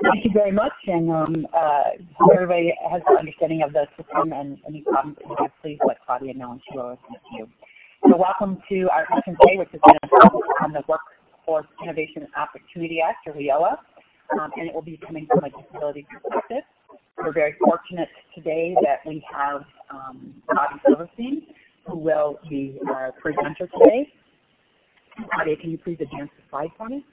Thank you very much, and hope everybody has an understanding of the system, and any problems, please let Claudia know, and she will assist you. So welcome to our session today, which is going to focus on the Workforce Innovation Opportunity Act, or WIOA, and it will be coming from a disability perspective. We're very fortunate today that we have Bobby Silverstein, who will be our presenter today. Claudia, can you please advance the slide for me?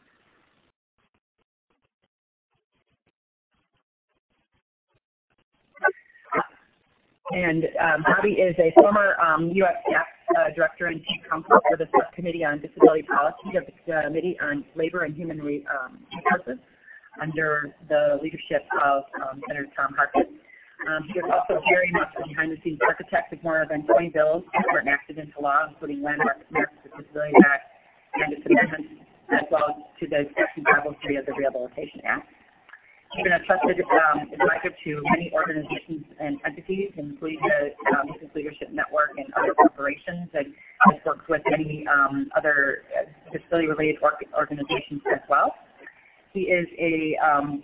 And Bobby is a former U.S. staff director and chief counsel for the Subcommittee on Disability Policy of the Committee on Labor and Human Resources under the leadership of Senator Tom Harkin. He is also very much a behind-the-scenes architect of more than 20 bills that were enacted into law, including Landmark Americans with Disabilities Act and its amendments, as well as to the Section 503 of the Rehabilitation Act. He's been a trusted advisor to many organizations and entities, including the Business Leadership Network and other corporations, and has worked with many other disability-related organizations as well. He is a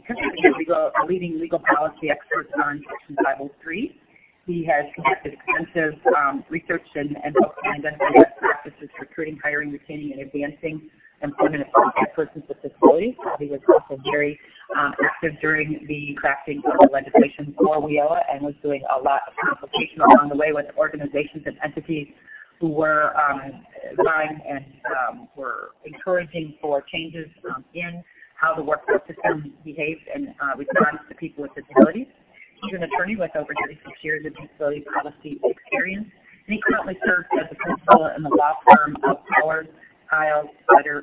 leading legal policy expert on Section 503. He has conducted extensive research and focused on identifying best practices, recruiting, hiring, retaining, and advancing employment of qualified persons with disabilities. He was also very active during the crafting of the legislation for WIOA and was doing a lot of consultation along the way with organizations and entities who were vying and were encouraging for changes in how the workforce system behaves and responds to people with disabilities. He's an attorney with over 36 years of disability policy experience, and he currently serves as a principal in the law firm of Powers, Kyle, Sutter,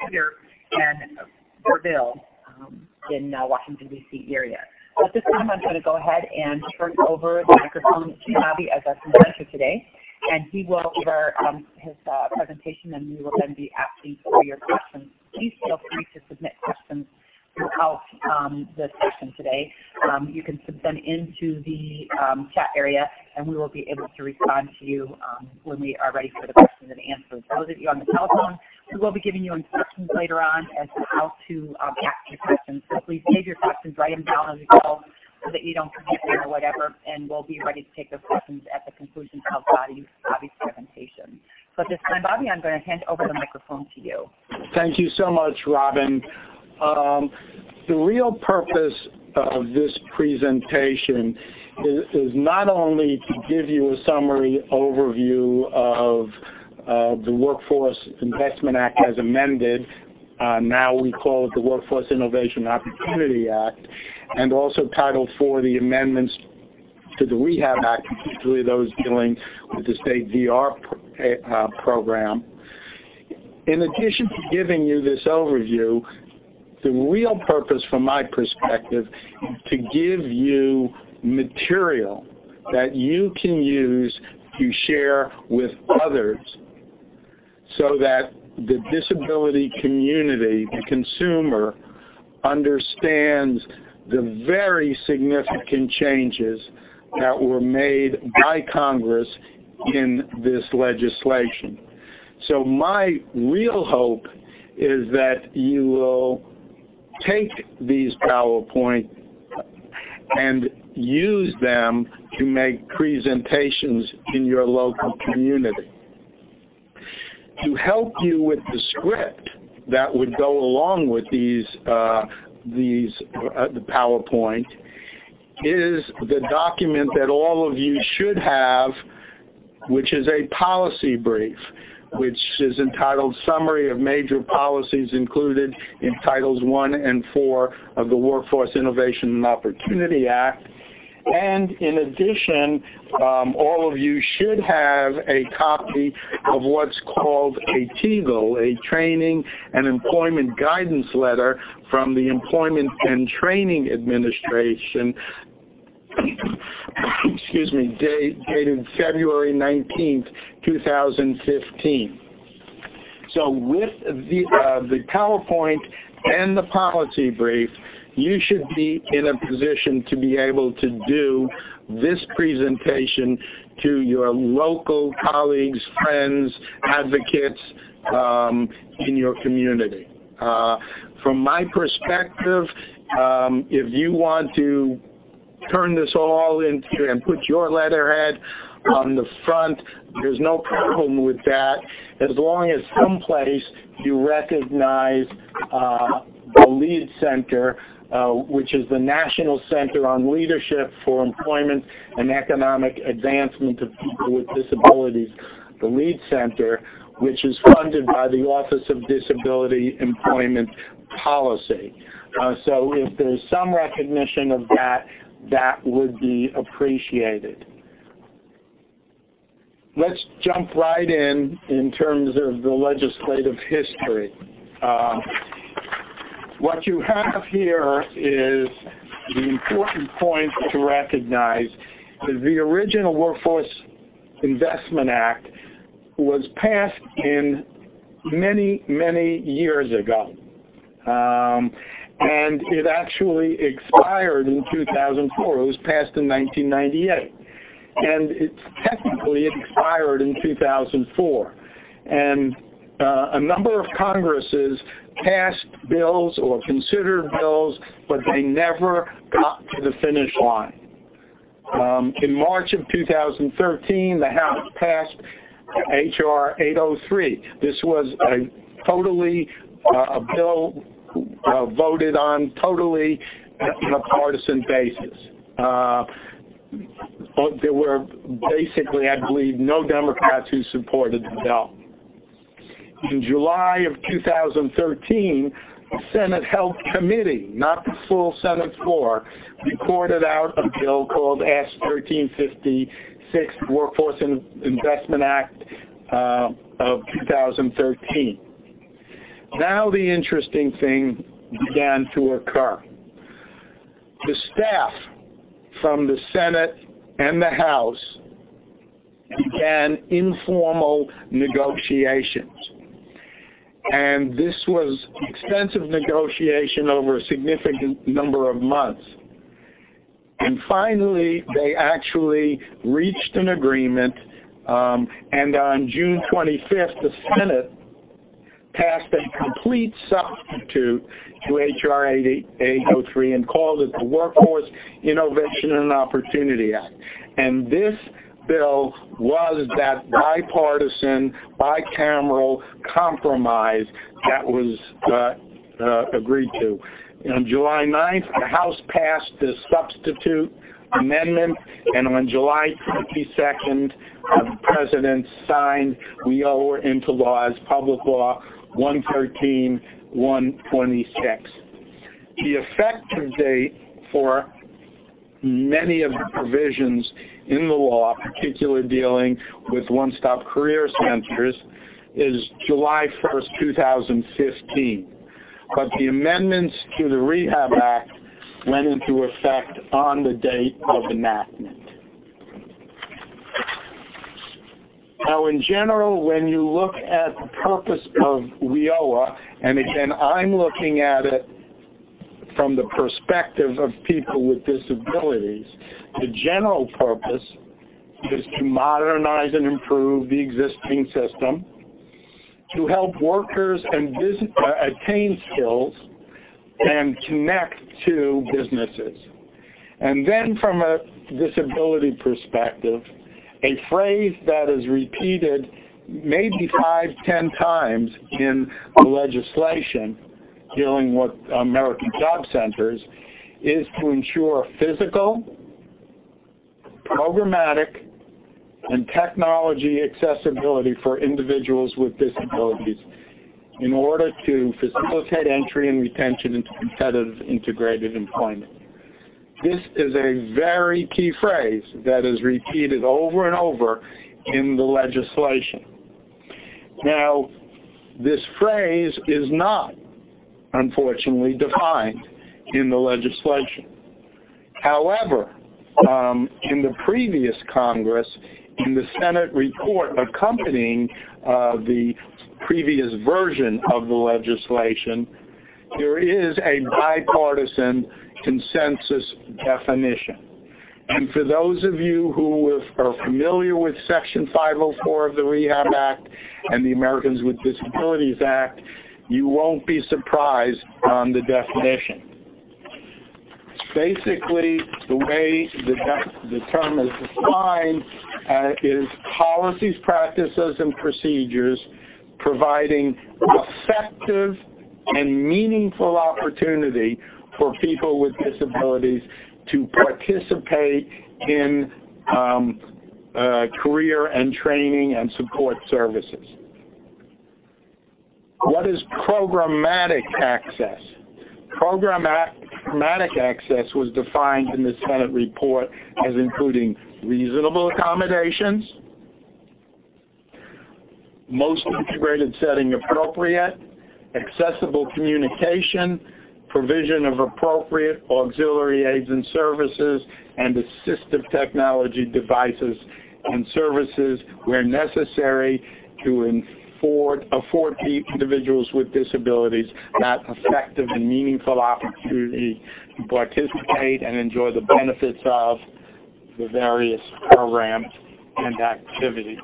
and Burville in Washington, D.C. area. At this time, I'm going to go ahead and turn over the microphone to Bobby as our presenter today, and he will give his presentation, and we will then be asking for your questions. Please feel free to submit questions throughout the session today. You can submit them into the chat area, and we will be able to respond to you when we are ready for the questions and answers. Those of you on the telephone, we will be giving you instructions later on as to how to ask your questions. So please save your questions, write them down as you go, so that you don't forget them or whatever, and we'll be ready to take those questions at the conclusion of Bobby's presentation. So at this time, Bobby, I'm going to hand over the microphone to you. Thank you so much, Robin. The real purpose of this presentation is not only to give you a summary overview of the Workforce Investment Act as amended. Now we call it the Workforce Innovation Opportunity Act, and also Title IV, the amendments to the Rehab Act, particularly those dealing with the state VR program. In addition to giving you this overview, the real purpose from my perspective is to give you material that you can use to share with others so that the disability community, the consumer, understands the very significant changes that were made by Congress in this legislation. So my real hope is that you will take these PowerPoint and use them to make presentations in your local community. To help you with the script that would go along with the PowerPoint is the document that all of you should have, which is a policy brief, which is entitled Summary of Major Policies Included in Titles I and IV of the Workforce Innovation and Opportunity Act. And in addition, all of you should have a copy of what's called a TEGL, a Training and Employment Guidance Letter from the Employment and Training Administration, excuse me, dated February 19th, 2015. So with the PowerPoint and the policy brief, you should be in a position to be able to do this presentation to your local colleagues, friends, advocates in your community. From my perspective, if you want to turn this all into and put your letterhead on the front, there's no problem with that, as long as someplace you recognize the LEAD Center, which is the National Center on Leadership for Employment and Economic Advancement of People with Disabilities, the LEAD Center, which is funded by the Office of Disability Employment Policy. So if there's some recognition of that, that would be appreciated. Let's jump right in terms of the legislative history. What you have here is the important point to recognize is the original Workforce Investment Act was passed in many, many years ago. And it actually expired in 2004. It was passed in 1998. And technically it expired in 2004. And a number of Congresses passed bills or considered bills, but they never got to the finish line. In March of 2013, the House passed H.R. 803. This was a bill voted on totally on a partisan basis. There were basically, I believe, no Democrats who supported the bill. In July of 2013, the Senate Health Committee, not the full Senate floor, reported out a bill called S. 1356, Workforce Investment Act of 2013. Now the interesting thing began to occur. The staff from the Senate and the House began informal negotiations. And this was extensive negotiation over a significant number of months. And finally, they actually reached an agreement, and on June 25th, the Senate passed a complete substitute to H.R. 803 and called it the Workforce Innovation and Opportunity Act. And this bill was that bipartisan, bicameral compromise that was agreed to. On July 9th, the House passed this substitute amendment, and on July 22nd, the President signed WIOA into law as Public Law 113-126. The effective date for many of the provisions in the law, particularly dealing with one-stop career centers, is July 1st, 2015. But the amendments to the Rehab Act went into effect on the date of enactment. Now, in general, when you look at the purpose of WIOA, and again, I'm looking at it from the perspective of people with disabilities, the general purpose is to modernize and improve the existing system, to help workers and attain skills and connect to businesses. And then from a disability perspective, a phrase that is repeated maybe 5-10 times in the legislation dealing with American Job Centers is to ensure physical, programmatic, and technology accessibility for individuals with disabilities in order to facilitate entry and retention into competitive integrated employment. This is a very key phrase that is repeated over and over in the legislation. Now, this phrase is not, unfortunately, defined in the legislation. However, in the previous Congress, in the Senate report accompanying the previous version of the legislation, there is a bipartisan consensus definition. And for those of you who are familiar with Section 504 of the Rehab Act and the Americans with Disabilities Act, you won't be surprised on the definition. Basically, the way the term is defined is policies, practices, and procedures providing effective and meaningful opportunity for people with disabilities to participate in career and training and support services. What is programmatic access? Programmatic access was defined in the Senate report as including reasonable accommodations, most integrated setting appropriate, accessible communication, provision of appropriate auxiliary aids and services, and assistive technology devices and services where necessary to afford individuals with disabilities that effective and meaningful opportunity to participate and enjoy the benefits of the various programs and activities.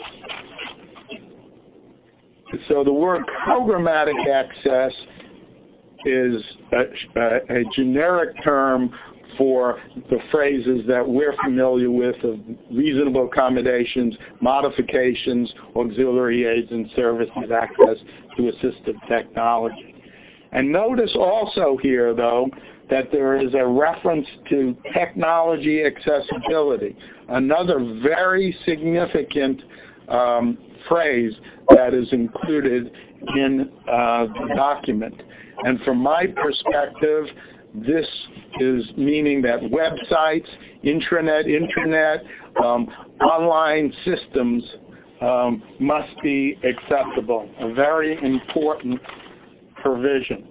So the word programmatic access is a generic term for the phrases that we're familiar with of reasonable accommodations, modifications, auxiliary aids and services, access to assistive technology. And notice also here, though, that there is a reference to technology accessibility, another very significant phrase that is included in the document. And from my perspective, this is meaning that websites, intranet, online systems must be acceptable, a very important provision.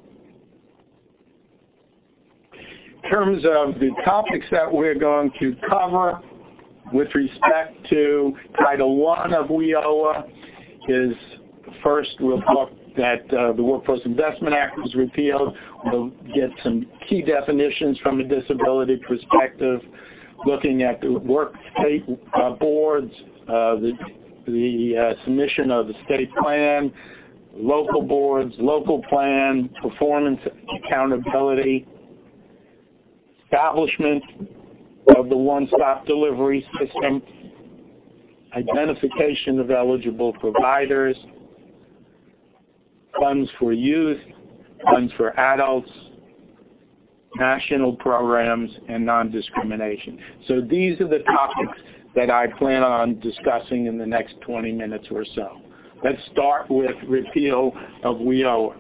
In terms of the topics that we're going to cover with respect to Title I of WIOA is first we'll talk that the Workforce Investment Act was repealed. We'll get some key definitions from a disability perspective, looking at the work state boards, the submission of the state plan, local boards, local plan, performance accountability, establishment of the one-stop delivery system, identification of eligible providers, funds for youth, funds for adults, national programs, and non-discrimination. So these are the topics that I plan on discussing in the next 20 minutes or so. Let's start with repeal of WIOA.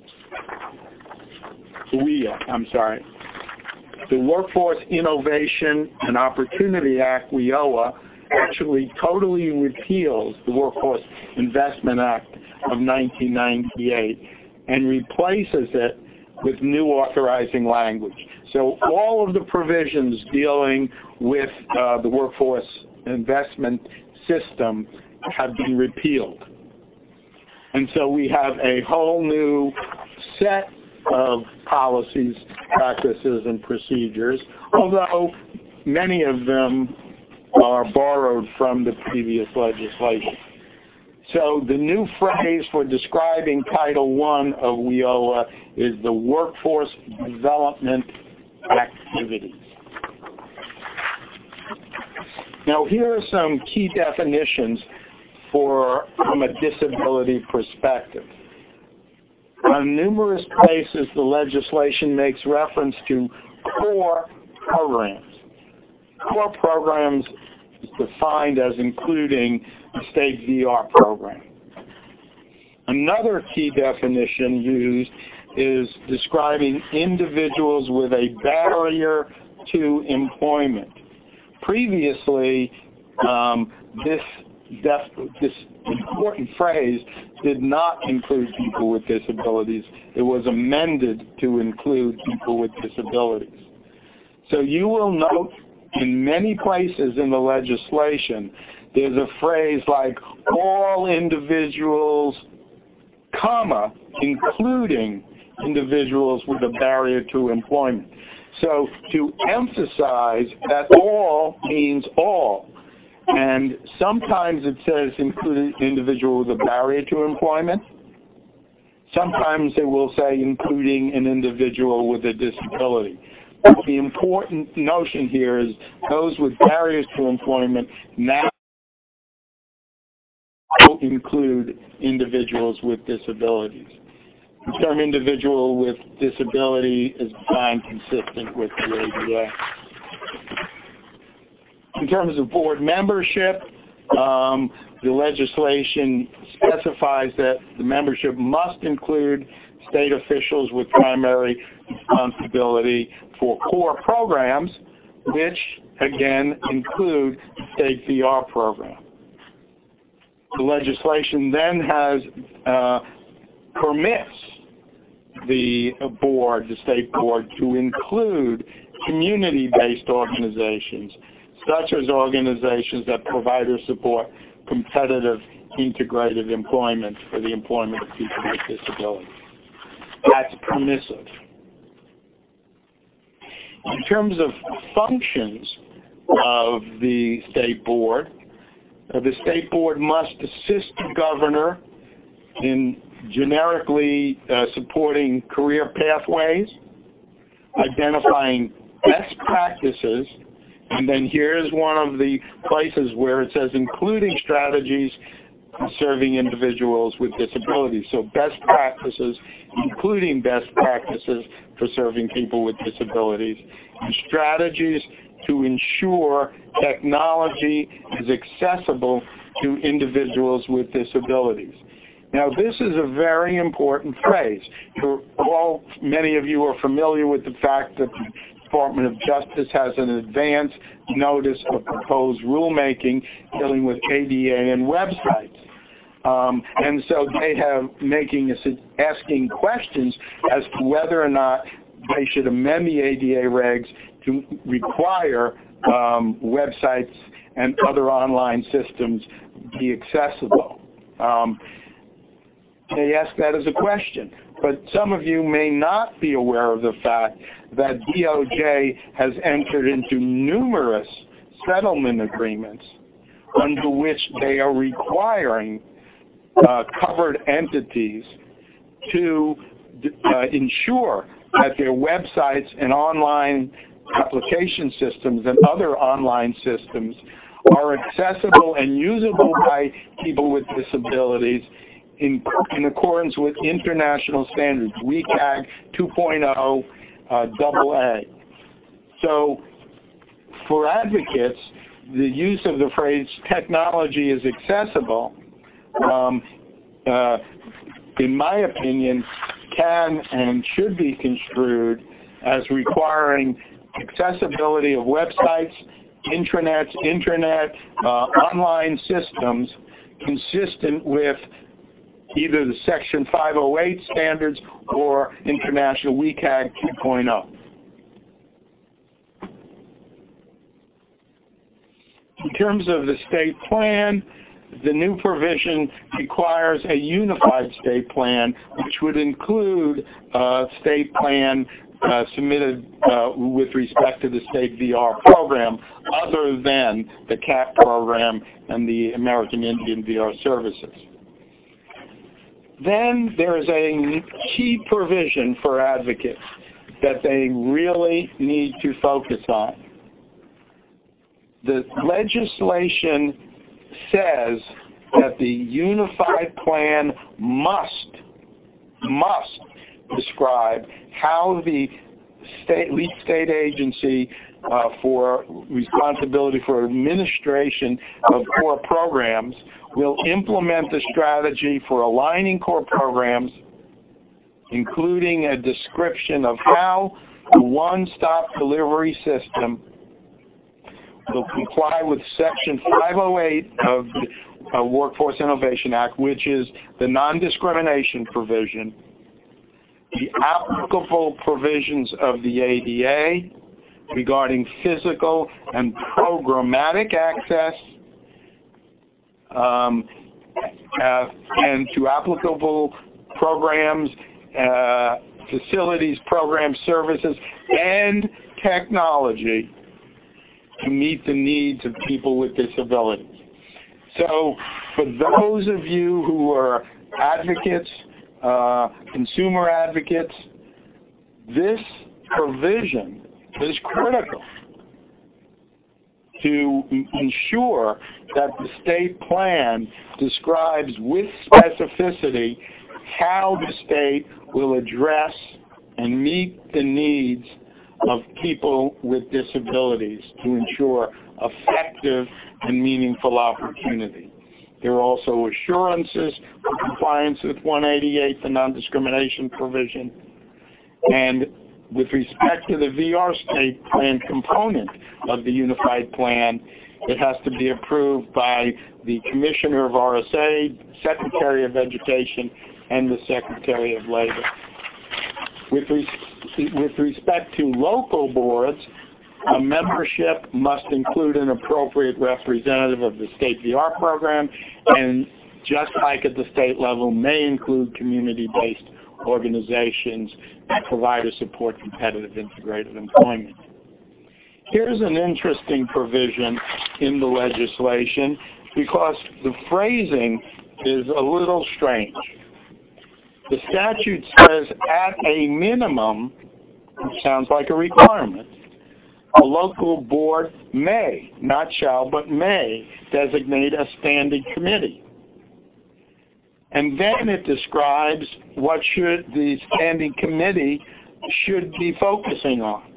The Workforce Innovation and Opportunity Act, WIOA, actually totally repeals the Workforce Investment Act of 1998 and replaces it with new authorizing language. So all of the provisions dealing with the workforce investment system have been repealed. And so we have a whole new set of policies, practices, and procedures, although many of them are borrowed from the previous legislation. So the new phrase for describing Title I of WIOA is the workforce development activities. Now here are some key definitions from a disability perspective. On numerous places, the legislation makes reference to core programs. Core programs is defined as including the state VR program. Another key definition used is describing individuals with a barrier to employment. Previously, this important phrase did not include people with disabilities. It was amended to include people with disabilities. So you will note in many places in the legislation, there's a phrase like all individuals, comma, including individuals with a barrier to employment. So to emphasize that all means all. And sometimes it says including individual with a barrier to employment. Sometimes they will say including an individual with a disability. But the important notion here is those with barriers to employment now include individuals with disabilities. The term individual with disability is defined consistent with the ADA. In terms of board membership, the legislation specifies that the membership must include state officials with primary responsibility for core programs, which, again, include the state VR program. The legislation then permits the board, the state board, to include community-based organizations, such as organizations that provide or support competitive integrated employment for the employment of people with disabilities. That's permissive. In terms of functions of the state board must assist the governor in generically supporting career pathways, identifying best practices, and then here's one of the places where it says including strategies for serving individuals with disabilities. So best practices, including best practices for serving people with disabilities, and strategies to ensure technology is accessible to individuals with disabilities. Now, this is a very important phrase. Many of you are familiar with the fact that the Department of Justice has an advance notice of proposed rulemaking dealing with ADA and websites. And so they have asking questions as to whether or not they should amend the ADA regs to require websites and other online systems be accessible. They ask that as a question. But some of you may not be aware of the fact that DOJ has entered into numerous settlement agreements under which they are requiring covered entities to ensure that their websites and online application systems and other online systems are accessible and usable by people with disabilities in accordance with international standards, WCAG 2.0 AA. So for advocates, the use of the phrase technology is accessible, in my opinion, can and should be construed as requiring accessibility of websites, intranets, internet, online systems consistent with either the Section 508 standards or International WCAG 2.0. In terms of the state plan, the new provision requires a unified state plan, which would include a state plan submitted with respect to the state VR program, other than the CAP program and the American Indian VR services. Then there is a key provision for advocates that they really need to focus on. The legislation says that the unified plan must describe how the lead state agency for responsibility for administration of core programs will implement the strategy for aligning core programs, including a description of how the one-stop delivery system will comply with Section 508 of the Workforce Innovation Act, which is the non-discrimination provision, the applicable provisions of the ADA regarding physical and programmatic access, and to applicable programs, facilities, programs, services, and technology to meet the needs of people with disabilities. So for those of you who are advocates consumer advocates. This provision is critical to ensure that the state plan describes with specificity how the state will address and meet the needs of people with disabilities to ensure effective and meaningful opportunity. There are also assurances for compliance with 188, the non-discrimination provision. And with respect to the VR state plan component of the unified plan, it has to be approved by the Commissioner of RSA, Secretary of Education, and the Secretary of Labor. With respect to local boards, a membership must include an appropriate representative of the state VR program, and just like at the state level, may include community-based organizations that provide or support competitive integrated employment. Here's an interesting provision in the legislation because the phrasing is a little strange. The statute says at a minimum, which sounds like a requirement, a local board may, not shall, but may designate a standing committee. And then it describes what should the standing committee should be focusing on.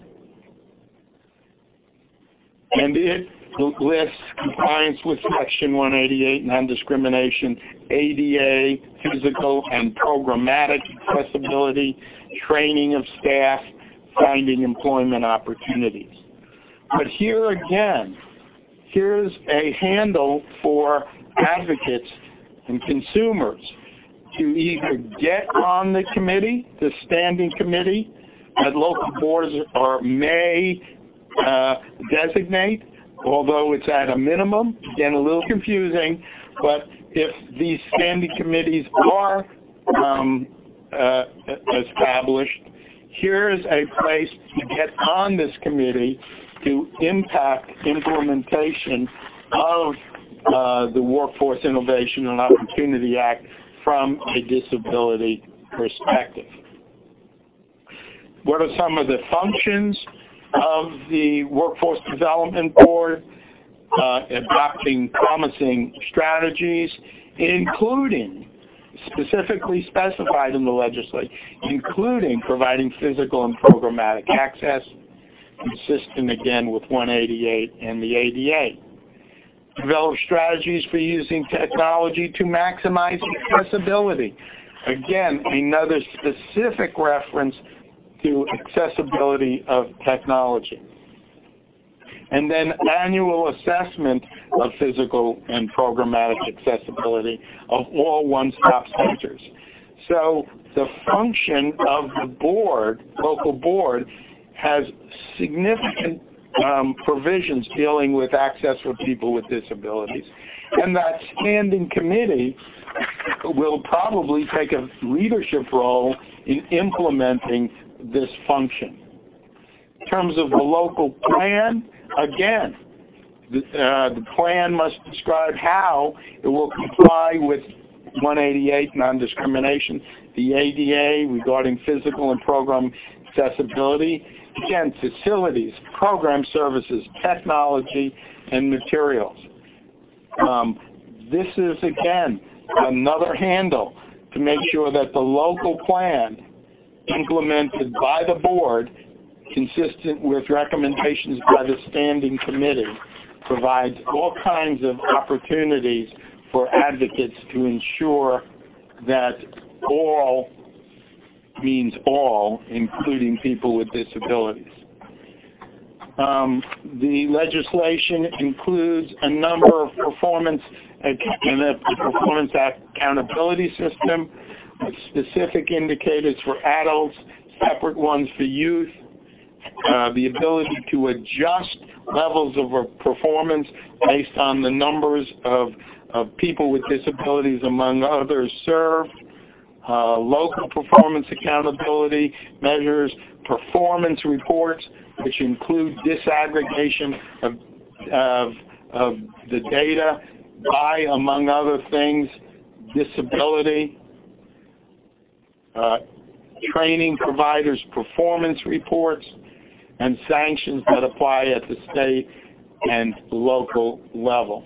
And it lists compliance with Section 188, non-discrimination, ADA, physical and programmatic accessibility, training of staff, finding employment opportunities. But here again, here's a handle for advocates and consumers to either get on the committee, the standing committee, that local boards or may designate, although it's at a minimum, again a little confusing, but if these standing committees are established, here's a place to get on this committee to impact implementation of the Workforce Innovation and Opportunity Act from a disability perspective. What are some of the functions of the Workforce Development Board? Adopting promising strategies, including, specifically specified in the legislation, including providing physical and programmatic access, consistent again with 188 and the ADA. Develop strategies for using technology to maximize accessibility. Again, another specific reference to accessibility of technology. And then annual assessment of physical and programmatic accessibility of all one-stop centers. So the function of the board, local board, has significant provisions dealing with access for people with disabilities. And that standing committee will probably take a leadership role in implementing this function. In terms of the local plan, again, the plan must describe how it will comply with 188 non-discrimination, the ADA regarding physical and program accessibility, again, facilities, program services, technology, and materials. This is, again, another handle to make sure that the local plan implemented by the board, consistent with recommendations by the standing committee, provides all kinds of opportunities for advocates to ensure that all means all, including people with disabilities. The legislation includes a number of performance accountability system with specific indicators for adults, separate ones for youth, the ability to adjust levels of performance based on the numbers of people with disabilities, among others, served, local performance accountability measures, performance reports, which include disaggregation of the data by, among other things, disability, training providers' performance reports, and sanctions that apply at the state and local level.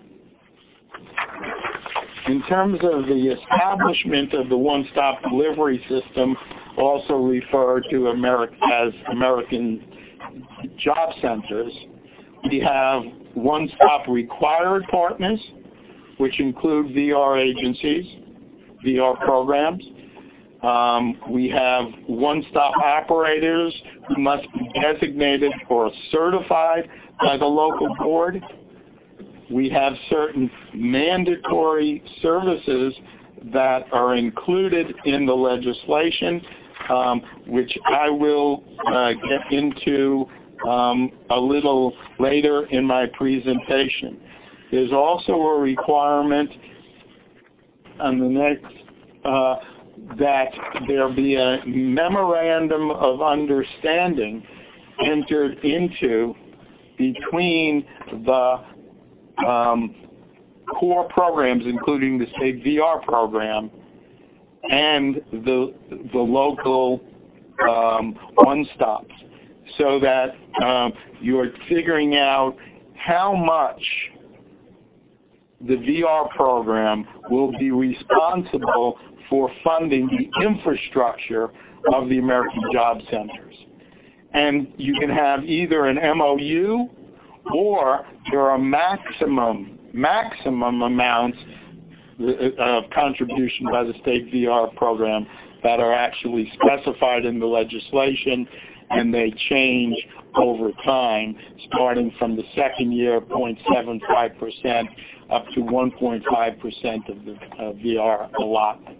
In terms of the establishment of the one-stop delivery system, also referred to as American Job Centers, we have one-stop required partners, which include VR agencies, VR programs. We have one-stop operators who must be designated or certified by the local board. We have certain mandatory services that are included in the legislation, which I will get into a little later in my presentation. There's also a requirement on the next that there be a memorandum of understanding entered into between the core programs, including the state VR program, and the local one-stops, so that you're figuring out how much the VR program will be responsible for funding the infrastructure of the American Job Centers. And you can have either an MOU, or there are maximum amounts of contribution by the state VR program that are actually specified in the legislation, and they change over time, starting from the second year, 0.75% up to 1.5% of the VR allotment.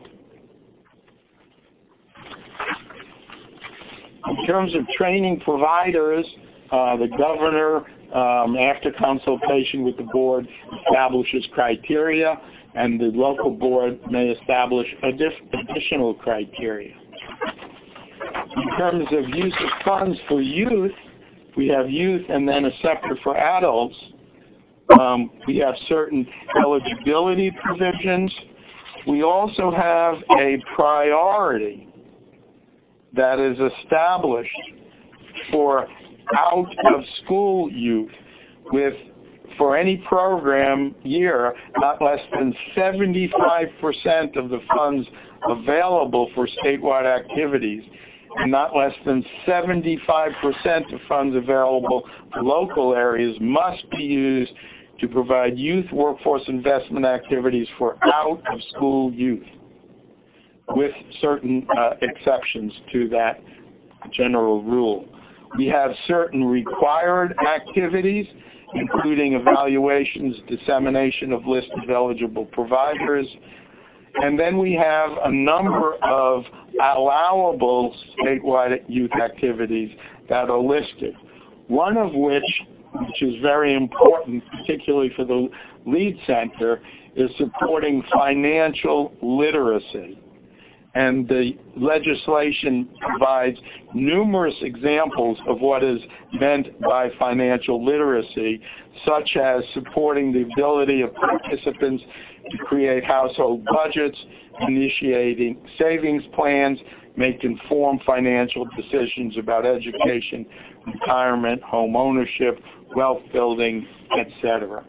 In terms of training providers, the governor, after consultation with the board, establishes criteria, and the local board may establish additional criteria. In terms of use of funds for youth, we have youth and then a separate for adults. We have certain eligibility provisions. We also have a priority that is established for out-of-school youth with, for any program year, not less than 75% of the funds available for statewide activities, and not less than 75% of funds available for local areas must be used to provide youth workforce investment activities for out-of-school youth, with certain exceptions to that general rule. We have certain required activities, including evaluations, dissemination of lists of eligible providers, and then we have a number of allowable statewide youth activities that are listed. One of which is very important, particularly for the LEAD Center, is supporting financial literacy. And the legislation provides numerous examples of what is meant by financial literacy, such as supporting the ability of participants to create household budgets, initiating savings plans, make informed financial decisions about education, retirement, home ownership, wealth building, etc.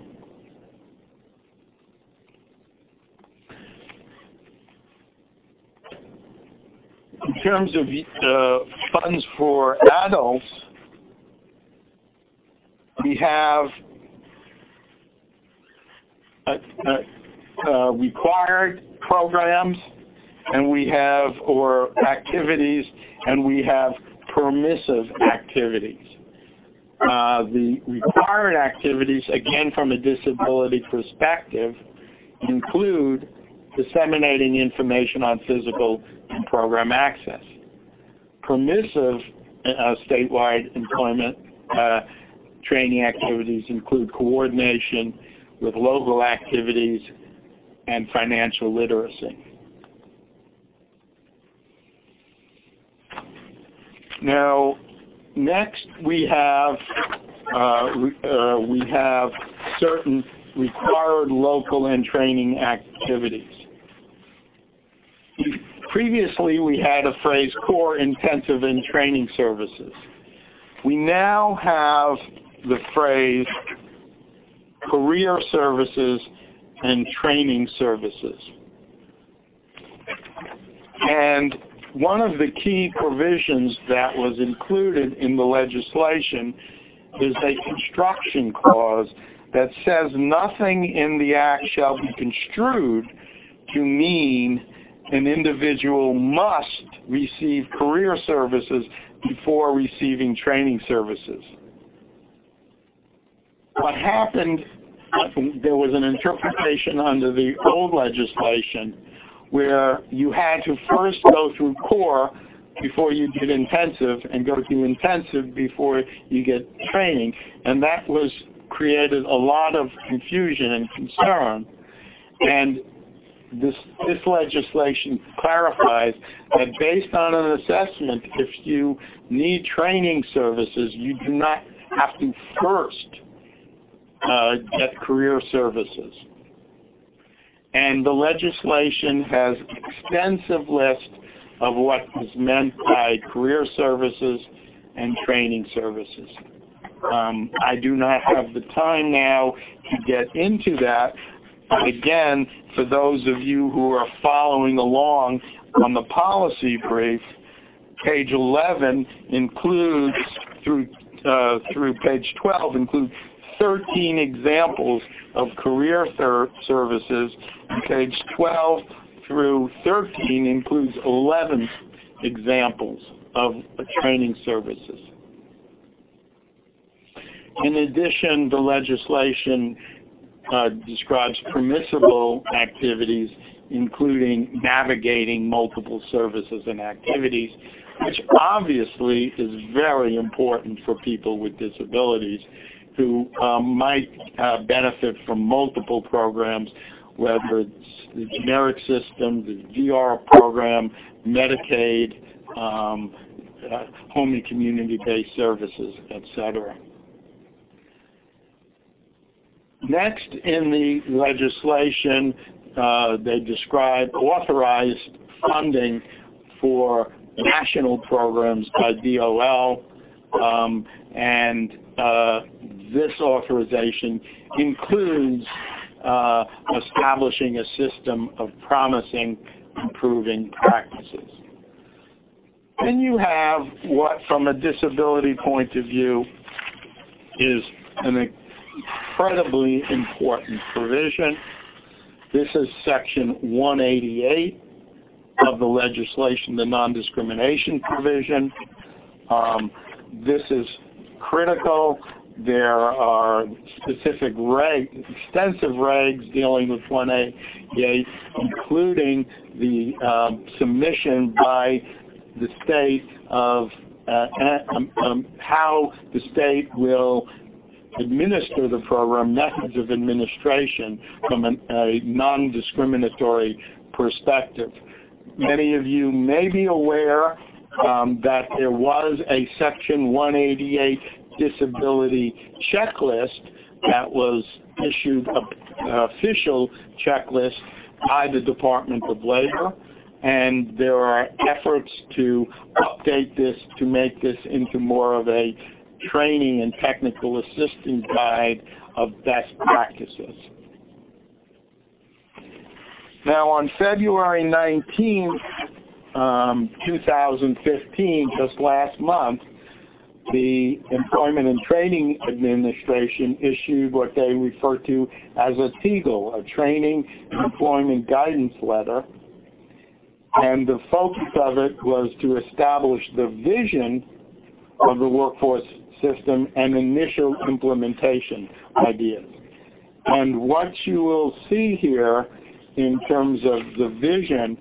In terms of funds for adults, we have required programs, and we have, or activities, and we have permissive activities. The required activities, again from a disability perspective, include disseminating information on physical and program access. Permissive statewide employment training activities include coordination with local activities and financial literacy. Now, next we have certain required local and training activities. Previously, we had a phrase, core intensive and training services. We now have the phrase career services and training services. And one of the key provisions that was included in the legislation is a construction clause that says nothing in the Act shall be construed to mean an individual must receive career services before receiving training services. What happened, there was an interpretation under the old legislation where you had to first go through core before you did intensive and go through intensive before you get training. And that was created a lot of confusion and concern. And this legislation clarifies that based on an assessment, if you need training services, you do not have to first get career services. And the legislation has an extensive list of what is meant by career services and training services. I do not have the time now to get into that. But again, for those of you who are following along on the policy brief, page 11 includes, through page 12, includes 13 examples of career services, and page 12 through 13 includes 11 examples of training services. In addition, the legislation describes permissible activities, including navigating multiple services and activities, which obviously is very important for people with disabilities who might benefit from multiple programs, whether it's the generic system, the VR program, Medicaid, home and community-based services, etc. Next in the legislation, they describe authorized funding for national programs by DOL, and this authorization includes establishing a system of promising, improving practices. Then you have what, from a disability point of view, is an incredibly important provision. This is Section 188 of the legislation, the non-discrimination provision. This is critical. There are specific extensive regs dealing with 188, including the submission by the state of how the state will administer the program, methods of administration from a non-discriminatory perspective. Many of you may be aware that there was a Section 188 disability checklist that was issued, an official checklist by the Department of Labor, and there are efforts to update this to make this into more of a training and technical assistance guide of best practices. Now on February 19, 2015, just last month, the Employment and Training Administration issued what they refer to as a TEGL, a Training and Employment Guidance Letter. And the focus of it was to establish the vision of the workforce system and initial implementation ideas. And what you will see here in terms of the vision,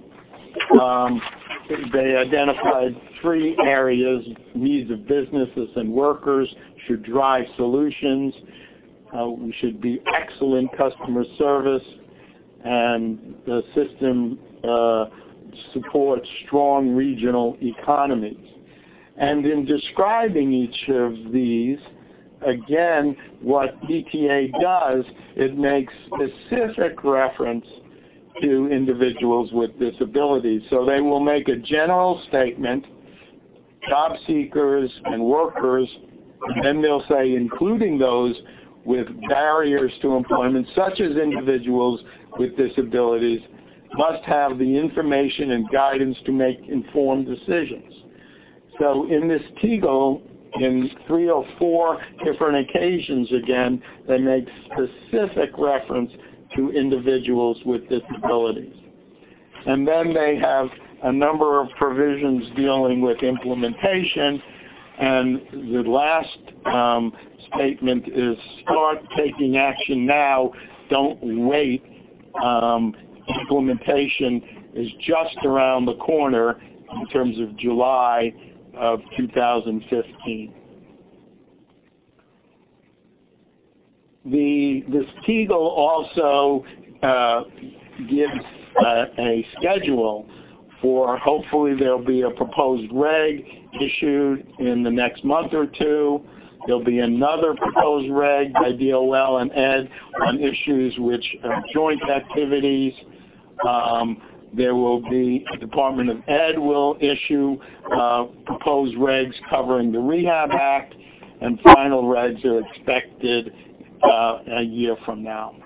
they identified 3 areas: needs of businesses and workers should drive solutions, we should be excellent customer service, and the system supports strong regional economies. And in describing each of these, again, what ETA does, it makes specific reference to individuals with disabilities. So they will make a general statement, job seekers and workers, and then they'll say including those with barriers to employment, such as individuals with disabilities, must have the information and guidance to make informed decisions. So in this TEGL, in 3 or 4 different occasions, again, they make specific reference to individuals with disabilities. And then they have a number of provisions dealing with implementation, and the last statement is start taking action now, don't wait. Implementation is just around the corner in terms of July of 2015. This TEGL also gives a schedule for, hopefully there'll be a proposed reg issued in the next month or 2. There'll be another proposed reg by DOL and ED on issues which are joint activities. There will be, the Department of Ed will issue proposed regs covering the Rehab Act, and final regs are expected a year from now.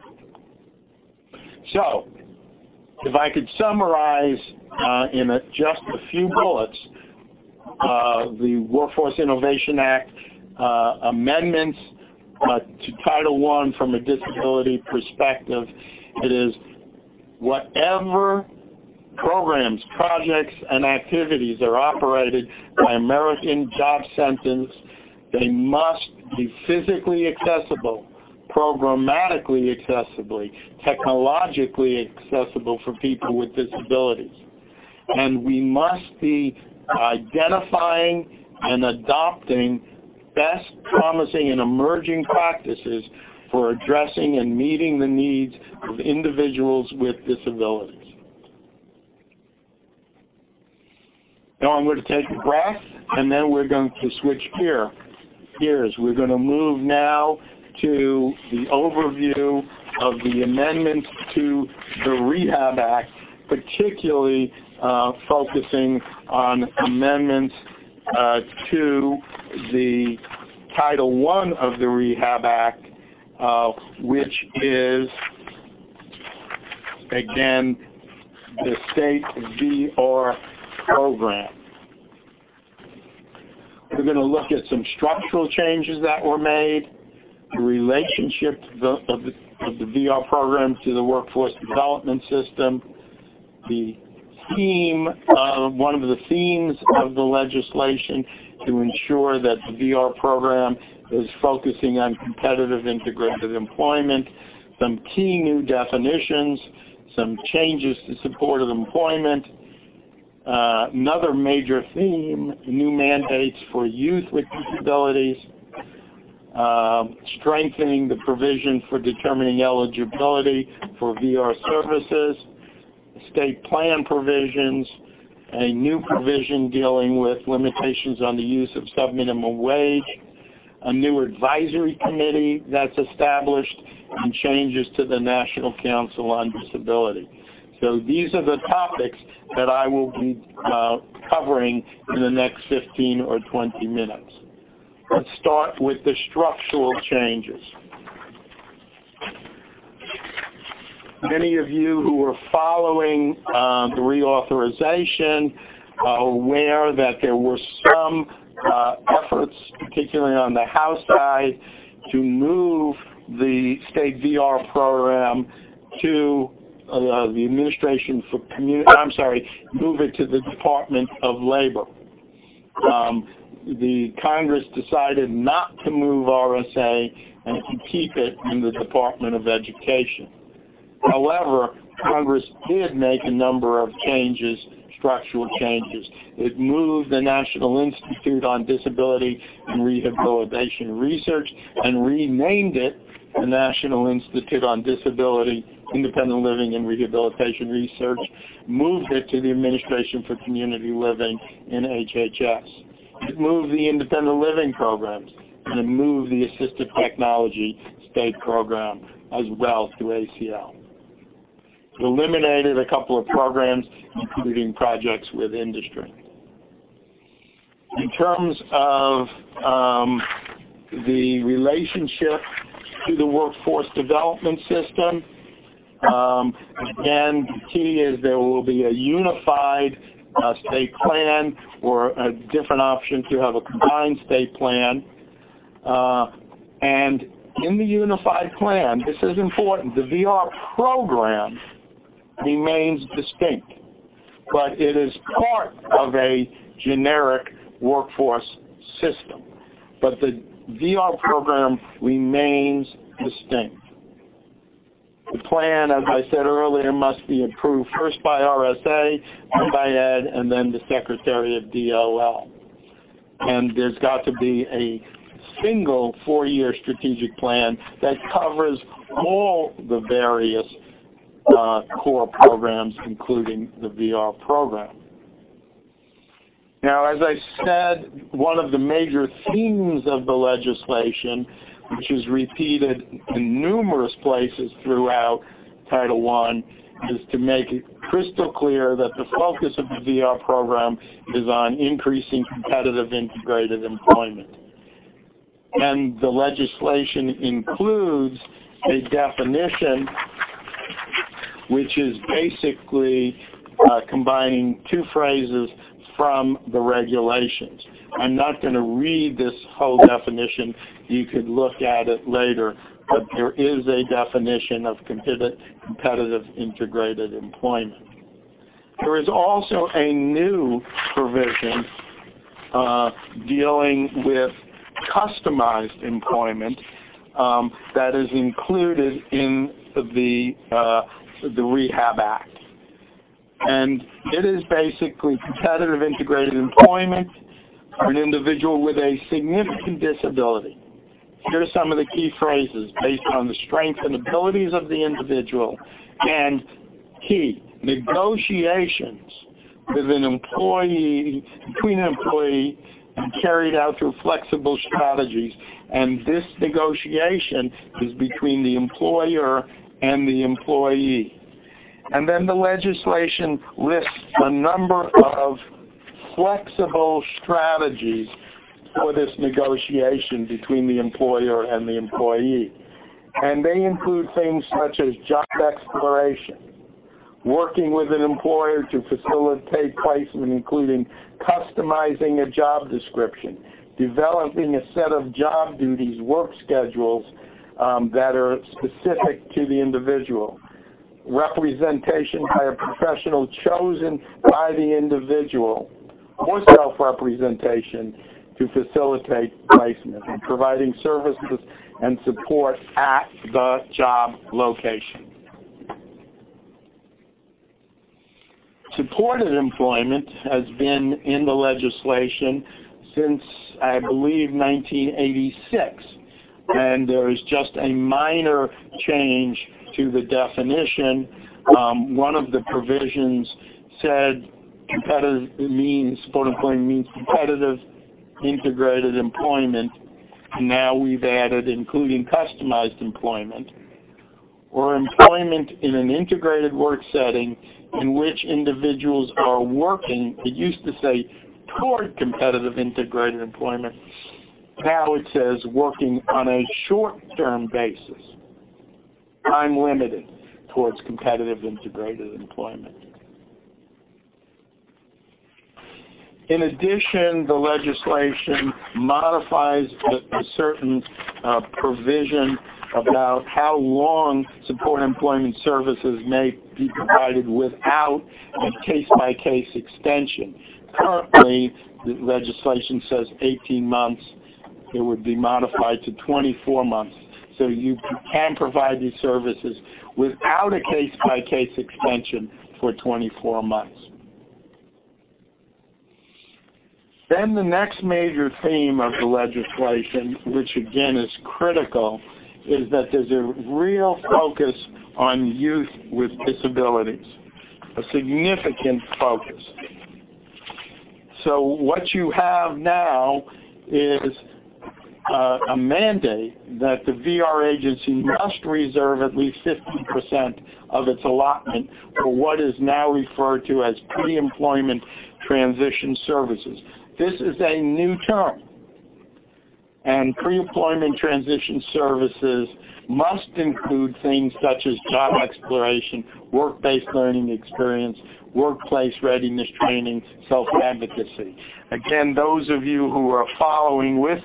So, if I could summarize in just a few bullets, the Workforce Innovation Act amendments to Title I from a disability perspective, it is whatever programs, projects, and activities are operated by American Job Centers, they must be physically accessible, programmatically accessible, technologically accessible for people with disabilities. And we must be identifying and adopting best, promising, and emerging practices for addressing and meeting the needs of individuals with disabilities. Now I'm going to take a breath, and then we're going to switch gears. We're going to move now to the overview of the amendments to the Rehab Act, particularly focusing on amendments to the Title I of the Rehab Act, which is, again, the state VR program. We're going to look at some structural changes that were made, the relationship of the VR program to the workforce development system, the theme, one of the themes of the legislation to ensure that the VR program is focusing on competitive integrated employment, some key new definitions, some changes to supportive employment, another major theme, new mandates for youth with disabilities, strengthening the provision for determining eligibility for VR services, state plan provisions, a new provision dealing with limitations on the use of subminimum wage, a new advisory committee that's established, and changes to the National Council on Disability. So these are the topics that I will be covering in the next 15 or 20 minutes. Let's start with the structural changes. Many of you who are following the reauthorization are aware that there were some efforts, particularly on the House side, to move the state VR program to the Administration for move it to the Department of Labor. The Congress decided not to move RSA and to keep it in the Department of Education. However, Congress did make a number of changes, structural changes. It moved the National Institute on Disability and Rehabilitation Research and renamed it the National Institute on Disability, Independent Living and Rehabilitation Research, moved it to the Administration for Community Living in HHS. It moved the independent living programs, and it moved the assistive technology state program as well to ACL. eliminated a couple of programs, including projects with industry. In terms of the relationship to the workforce development system, again, the key is there will be a unified state plan, or a different option to have a combined state plan. And in the unified plan, this is important, the VR program remains distinct, but it is part of a generic workforce system. But the VR program remains distinct. The plan, as I said earlier, must be approved first by RSA, then by ED, and then the Secretary of DOL. And there's got to be a single 4-year strategic plan that covers all the various core programs, including the VR program. Now, as I said, one of the major themes of the legislation, which is repeated in numerous places throughout Title I, is to make it crystal clear that the focus of the VR program is on increasing competitive integrated employment. And the legislation includes a definition which is basically combining two phrases from the regulations. I'm not going to read this whole definition. You could look at it later. But there is a definition of competitive integrated employment. There is also a new provision dealing with customized employment that is included in the Rehab Act. And it is basically competitive integrated employment for an individual with a significant disability. Here are some of the key phrases based on the strengths and abilities of the individual, and key, negotiations with an employee, between an employee, and carried out through flexible strategies. And this negotiation is between the employer and the employee. And then the legislation lists a number of flexible strategies for this negotiation between the employer and the employee. And they include things such as job exploration, working with an employer to facilitate placement, including customizing a job description, developing a set of job duties, work schedules that are specific to the individual, representation by a professional chosen by the individual, or self-representation to facilitate placement, and providing services and support at the job location. Supported employment has been in the legislation since, I believe, 1986. And there is just a minor change to the definition. One of the provisions said supported employment means competitive integrated employment. And now we've added including customized employment, or employment in an integrated work setting in which individuals are working. It used to say toward competitive integrated employment. Now it says working on a short-term basis, time limited, towards competitive integrated employment. In addition, the legislation modifies a certain provision about how long support employment services may be provided without a case-by-case extension. Currently, the legislation says 18 months. It would be modified to 24 months. So you can provide these services without a case-by-case extension for 24 months. Then the next major theme of the legislation, which again is critical, is that there's a real focus on youth with disabilities, a significant focus. So what you have now is a mandate that the VR agency must reserve at least 50% of its allotment for what is now referred to as pre-employment transition services. This is a new term. And pre-employment transition services must include things such as job exploration, work-based learning experience, workplace readiness training, self-advocacy. Again, those of you who are following with,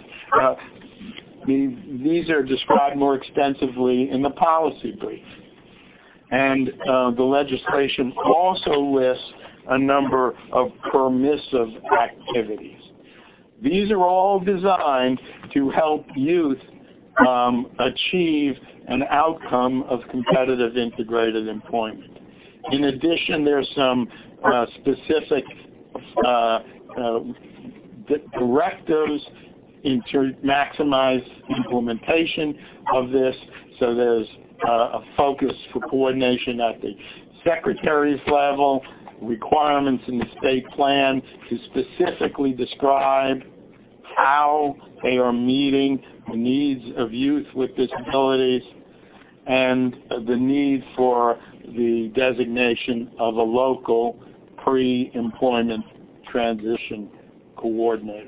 these are described more extensively in the policy brief. And the legislation also lists a number of permissive activities. These are all designed to help youth achieve an outcome of competitive integrated employment. In addition, there's some specific directives to maximize implementation of this. So there's a focus for coordination at the secretary's level, requirements in the state plan to specifically describe how they are meeting the needs of youth with disabilities, and the need for the designation of a local pre-employment transition coordinator.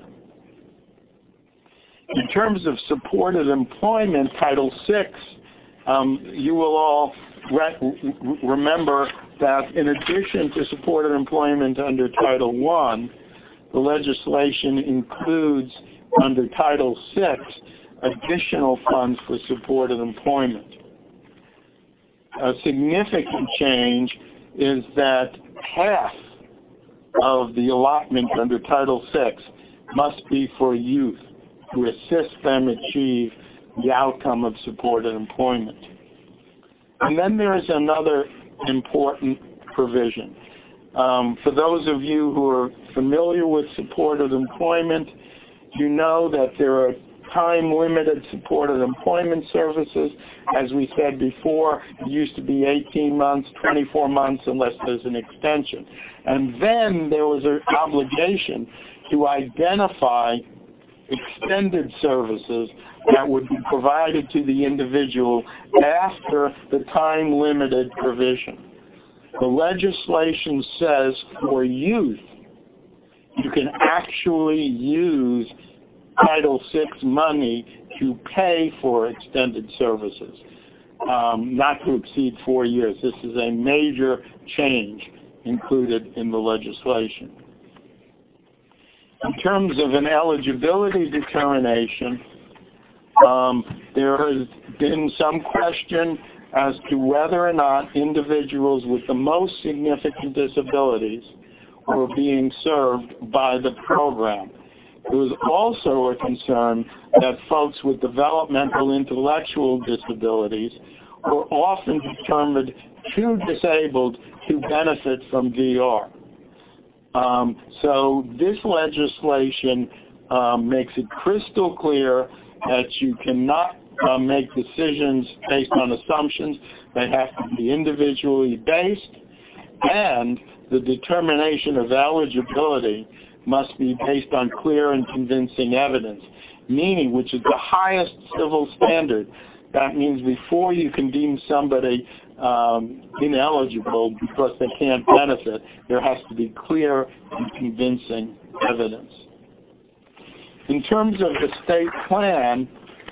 In terms of supported employment, Title VI, you will all remember that in addition to supported employment under Title I, the legislation includes under Title VI additional funds for supported employment. A significant change is that half of the allotment under Title VI must be for youth to assist them achieve the outcome of supported employment. And then there is another important provision. For those of you who are familiar with supported employment, you know that there are time-limited supported employment services. As we said before, it used to be 18 months, 24 months, unless there's an extension. And then there was an obligation to identify extended services that would be provided to the individual after the time-limited provision. The legislation says for youth, you can actually use Title VI money to pay for extended services, not to exceed 4 years. This is a major change included in the legislation. In terms of an eligibility determination, there has been some question as to whether or not individuals with the most significant disabilities were being served by the program. There was also a concern that folks with developmental intellectual disabilities were often determined too disabled to benefit from VR. So this legislation makes it crystal clear that you cannot make decisions based on assumptions. They have to be individually based, and the determination of eligibility must be based on clear and convincing evidence, meaning which is the highest civil standard. That means before you can deem somebody ineligible because they can't benefit, there has to be clear and convincing evidence. In terms of the state plan,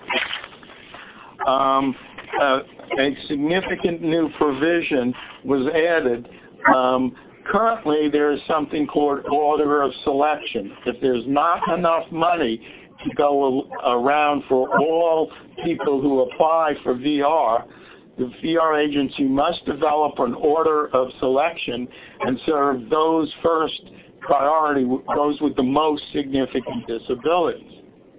a significant new provision was added. Currently, there is something called order of selection. If there's not enough money to go around for all people who apply for VR, the VR agency must develop an order of selection and serve those first priority, those with the most significant disabilities.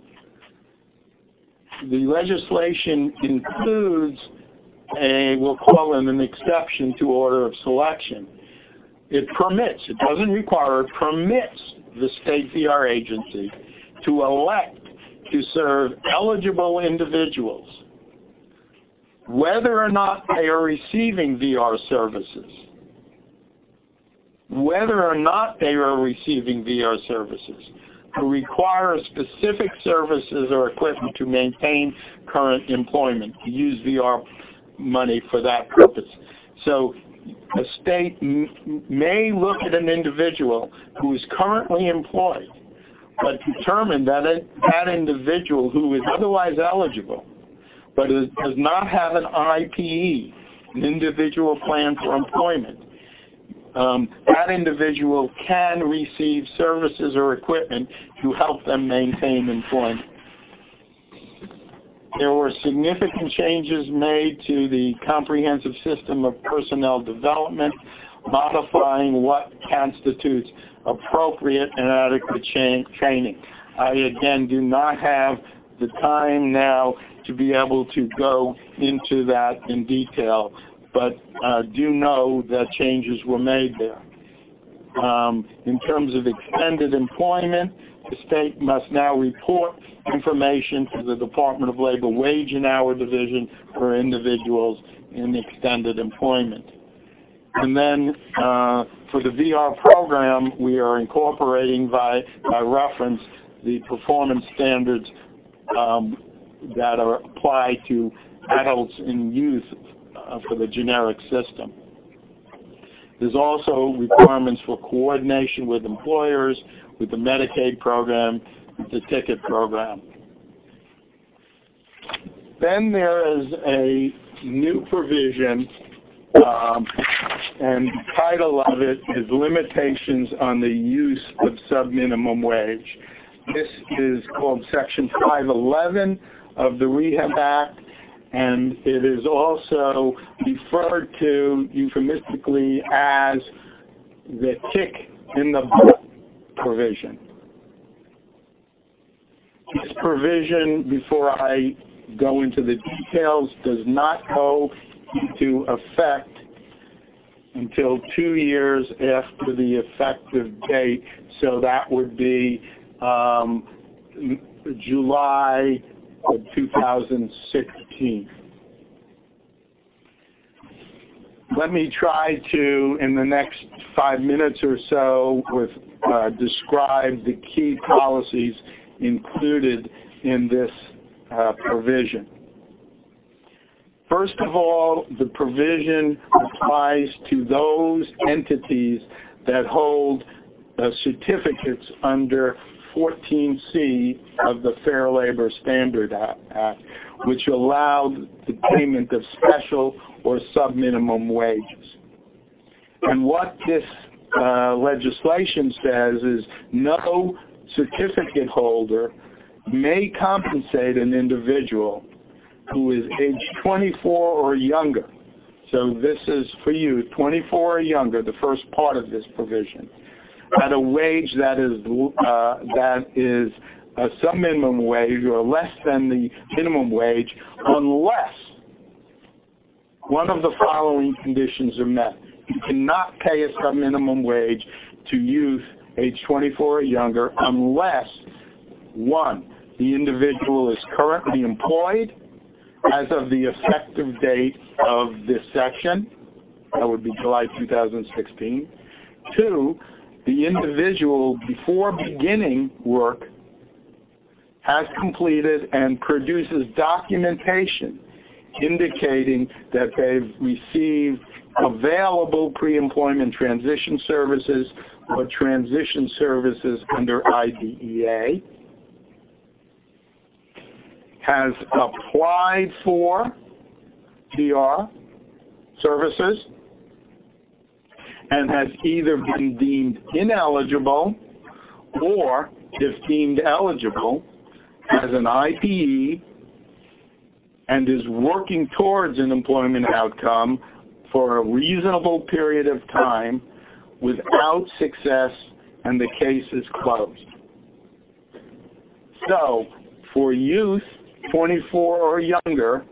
The legislation includes we'll call it an exception to order of selection. It permits, it doesn't require, it permits the state VR agency to elect to serve eligible individuals, whether or not they are receiving VR services. Whether or not they are receiving VR services. to require specific services or equipment to maintain current employment, to use VR money for that purpose. So a state may look at an individual who is currently employed, but determine that that individual who is otherwise eligible, but does not have an IPE, an individual plan for employment, that individual can receive services or equipment to help them maintain employment. There were significant changes made to the comprehensive system of personnel development, modifying what constitutes appropriate and adequate training. I, again, do not have the time now to be able to go into that in detail, but do know that changes were made there. In terms of extended employment, the state must now report information to the Department of Labor Wage and Hour Division for individuals in extended employment. And then for the VR program, we are incorporating by reference the performance standards that are applied to adults and youth for the generic system. There's also requirements for coordination with employers, with the Medicaid program, with the ticket program. Then there is a new provision, and the title of it is Limitations on the Use of Subminimum Wage. This is called Section 511 of the Rehab Act, and it is also referred to euphemistically as the kick in the butt provision. This provision, before I go into the details, does not go into effect until 2 years after the effective date, so that would be July of 2016. Let me try to, in the next 5 minutes or so, describe the key policies included in this provision. First of all, the provision applies to those entities that hold certificates under 14C of the Fair Labor Standard Act, which allow the payment of special or subminimum wages. And what this legislation says is no certificate holder may compensate an individual who is age 24 or younger. So this is for you, 24 or younger, the first part of this provision, at a wage that is a subminimum wage or less than the minimum wage, unless one of the following conditions are met. You cannot pay a subminimum wage to youth age 24 or younger unless, 1, the individual is currently employed as of the effective date of this section, that would be July 2016. 2, the individual, before beginning work, has completed and produces documentation indicating that they've received available pre-employment transition services or transition services under IDEA, has applied for VR services, and has either been deemed ineligible or, if deemed eligible, has an IPE and is working towards an employment outcome for a reasonable period of time without success, and the case is closed. So, for youth 24 or younger,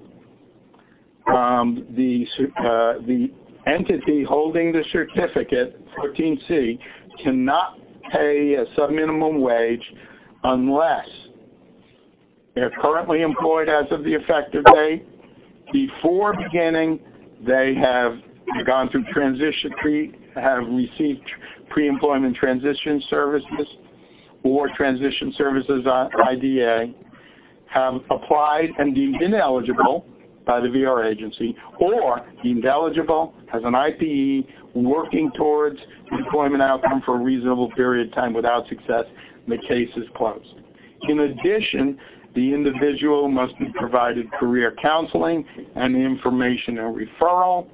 the entity holding the certificate, 14C, cannot pay a subminimum wage unless they're currently employed as of the effective date. Before beginning, they have gone through have received pre-employment transition services, or Transition Services IDA have applied and deemed ineligible by the VR agency, or deemed eligible, has an IPE, working towards employment outcome for a reasonable period of time without success, the case is closed. In addition, the individual must be provided career counseling and information and referral,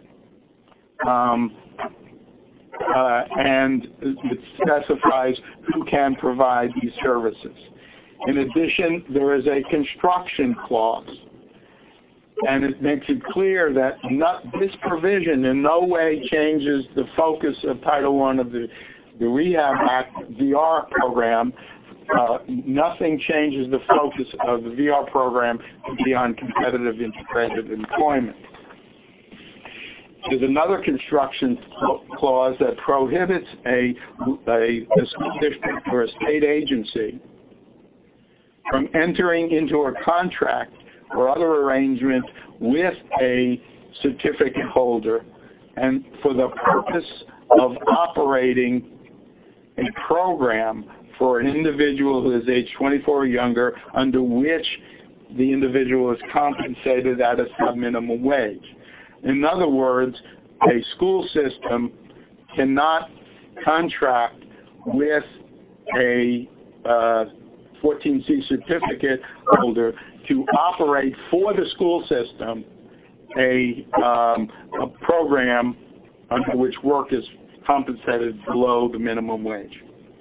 and it specifies who can provide these services. In addition, there is a construction clause, and it makes it clear that this provision in no way changes the focus of Title I of the Rehab Act VR program. Nothing changes the focus of the VR program to be on competitive integrated employment. There's another construction clause that prohibits a school district or a state agency from entering into a contract or other arrangement with a certificate holder and for the purpose of operating a program for an individual who is age 24 or younger, under which the individual is compensated at a sub-minimum wage. In other words, a school system cannot contract with a 14C certificate holder to operate for the school system a program under which work is compensated below the minimum wage.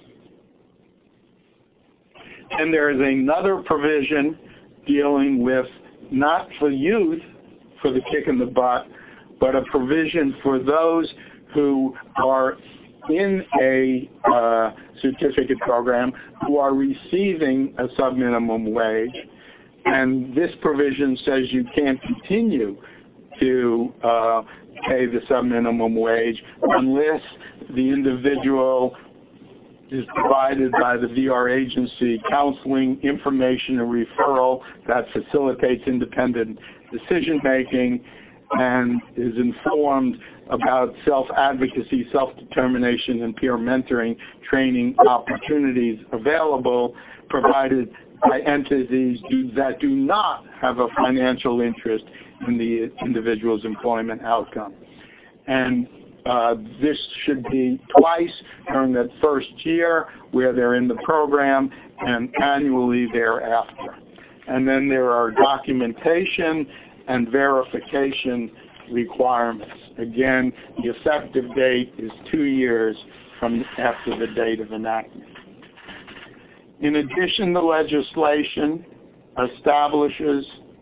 And there is another provision dealing with, not for youth, for the kick in the butt, but a provision for those who are in a certificate program who are receiving a sub-minimum wage. And this provision says you can't continue to pay the sub-minimum wage unless the individual is provided by the VR agency counseling, information, and referral that facilitates independent decision-making and is informed about self-advocacy, self-determination, and peer mentoring training opportunities available, provided by entities that do not have a financial interest in the individual's employment outcome. And this should be twice during that first year where they're in the program and annually thereafter. And then there are documentation and verification requirements. Again, the effective date is 2 years from after the date of enactment. In addition, the legislation establishes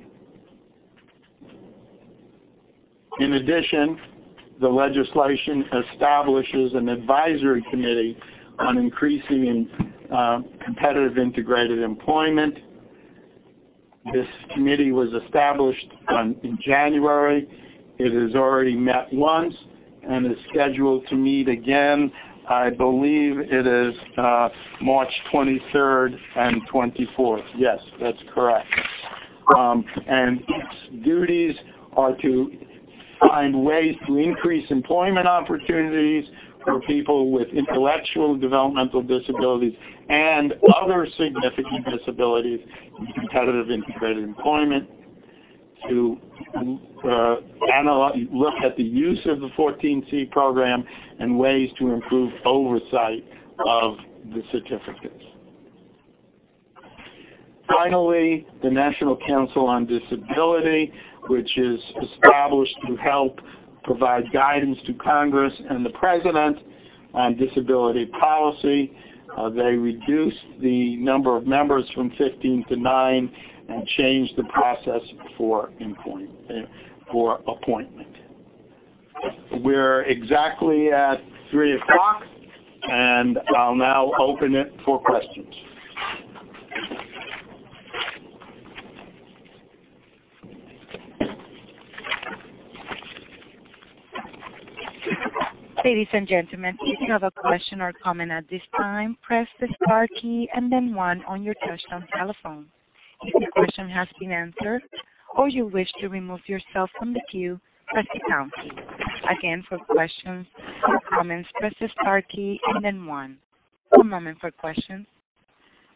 an advisory committee on increasing competitive integrated employment. This committee was established in January. It has already met once and is scheduled to meet again. I believe it is March 23rd and 24th. Yes, that's correct. And its duties are to find ways to increase employment opportunities for people with intellectual and developmental disabilities and other significant disabilities in competitive integrated employment, to look at the use of the 14C program and ways to improve oversight of the certificates. Finally, the National Council on Disability, which is established to help provide guidance to Congress and the President on disability policy. They reduced the number of members from 15 to 9 and changed the process for appointment. We're exactly at 3 o'clock, and I'll now open it for questions. Ladies and gentlemen, if you have a question or comment at this time, press the star key and then 1 on your touchtone telephone. If your question has been answered or you wish to remove yourself from the queue, press the pound key. Again, for questions or comments, press the star key and then 1. One moment for questions.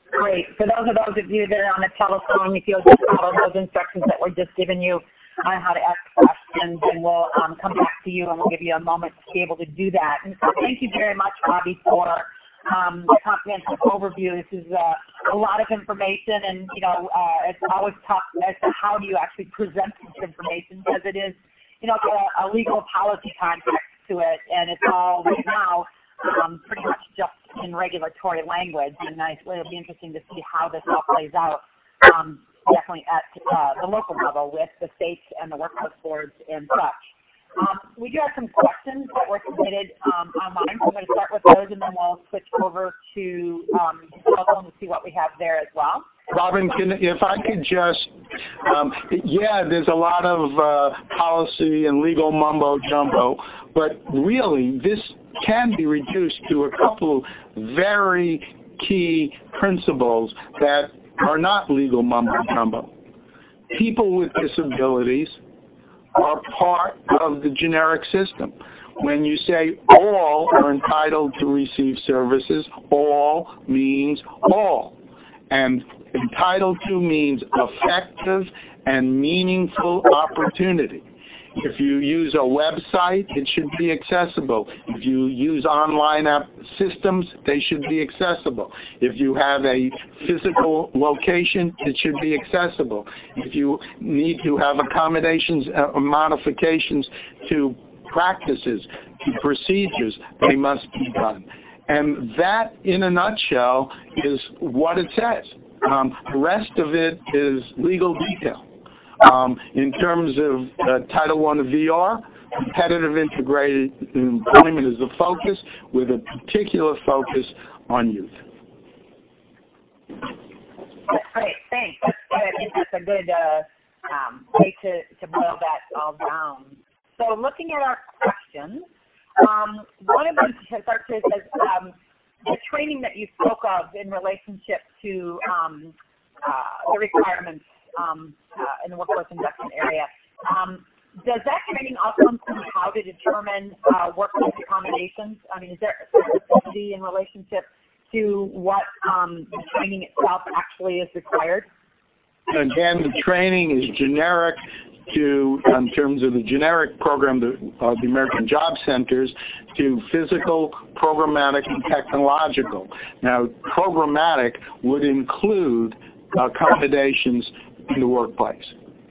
Great. For those of you that are on the telephone, if you'll just follow those instructions that were just given you on how to ask questions, and we'll come back to you and we'll give you a moment to be able to do that. And so thank you very much, Bobby, for the comprehensive overview. This is a lot of information, and it's always tough as to how do you actually present this information, because it is, a legal policy context to it, and it's all right now pretty much just in regulatory language. And it'll be interesting to see how this all plays out. Definitely at the local level with the states and the workforce boards and such. We do have some questions that were submitted online, so I'm going to start with those, and then we'll switch over to the telephone to see what we have there as well. Robin, if I could just, there's a lot of policy and legal mumbo-jumbo, but really this can be reduced to a couple very key principles that are not legal mumbo-jumbo. People with disabilities are part of the generic system. When you say all are entitled to receive services, all means all. And entitled to means effective and meaningful opportunity. If you use a website, it should be accessible. If you use online app systems, they should be accessible. If you have a physical location, it should be accessible. If you need to have accommodations or modifications to practices, to procedures, they must be done. And that, in a nutshell, is what it says. The rest of it is legal detail. In terms of Title I of VR, competitive integrated employment is the focus, with a particular focus on youth. That's great. Thanks. I think that's a good way to boil that all down. So looking at our questions, one of them says the training that you spoke of in relationship to the requirements in the workforce investment area. Does that training also include how to determine workplace accommodations? I mean, is there a specificity in relationship to what the training itself actually is required? Again, the training is generic in terms of the generic program of the American Job Centers, to physical, programmatic, and technological. Now, programmatic would include accommodations in the workplace.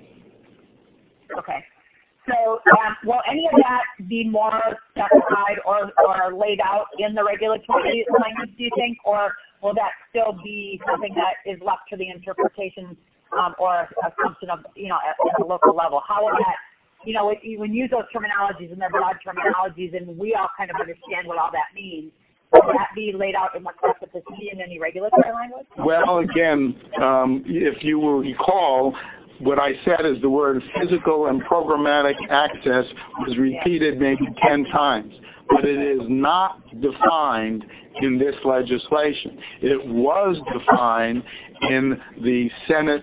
Okay. So will any of that be more specified or laid out in the regulatory language, do you think, or will that still be something that is left to the interpretation or assumption of, at the local level? How will that, when you use those terminologies, and they're broad terminologies, and we all kind of understand what all that means, will that be laid out in what specificity in any regulatory language? Well, again, if you will recall, what I said is the word physical and programmatic access was repeated maybe 10 times, but it is not defined in this legislation. It was defined in the Senate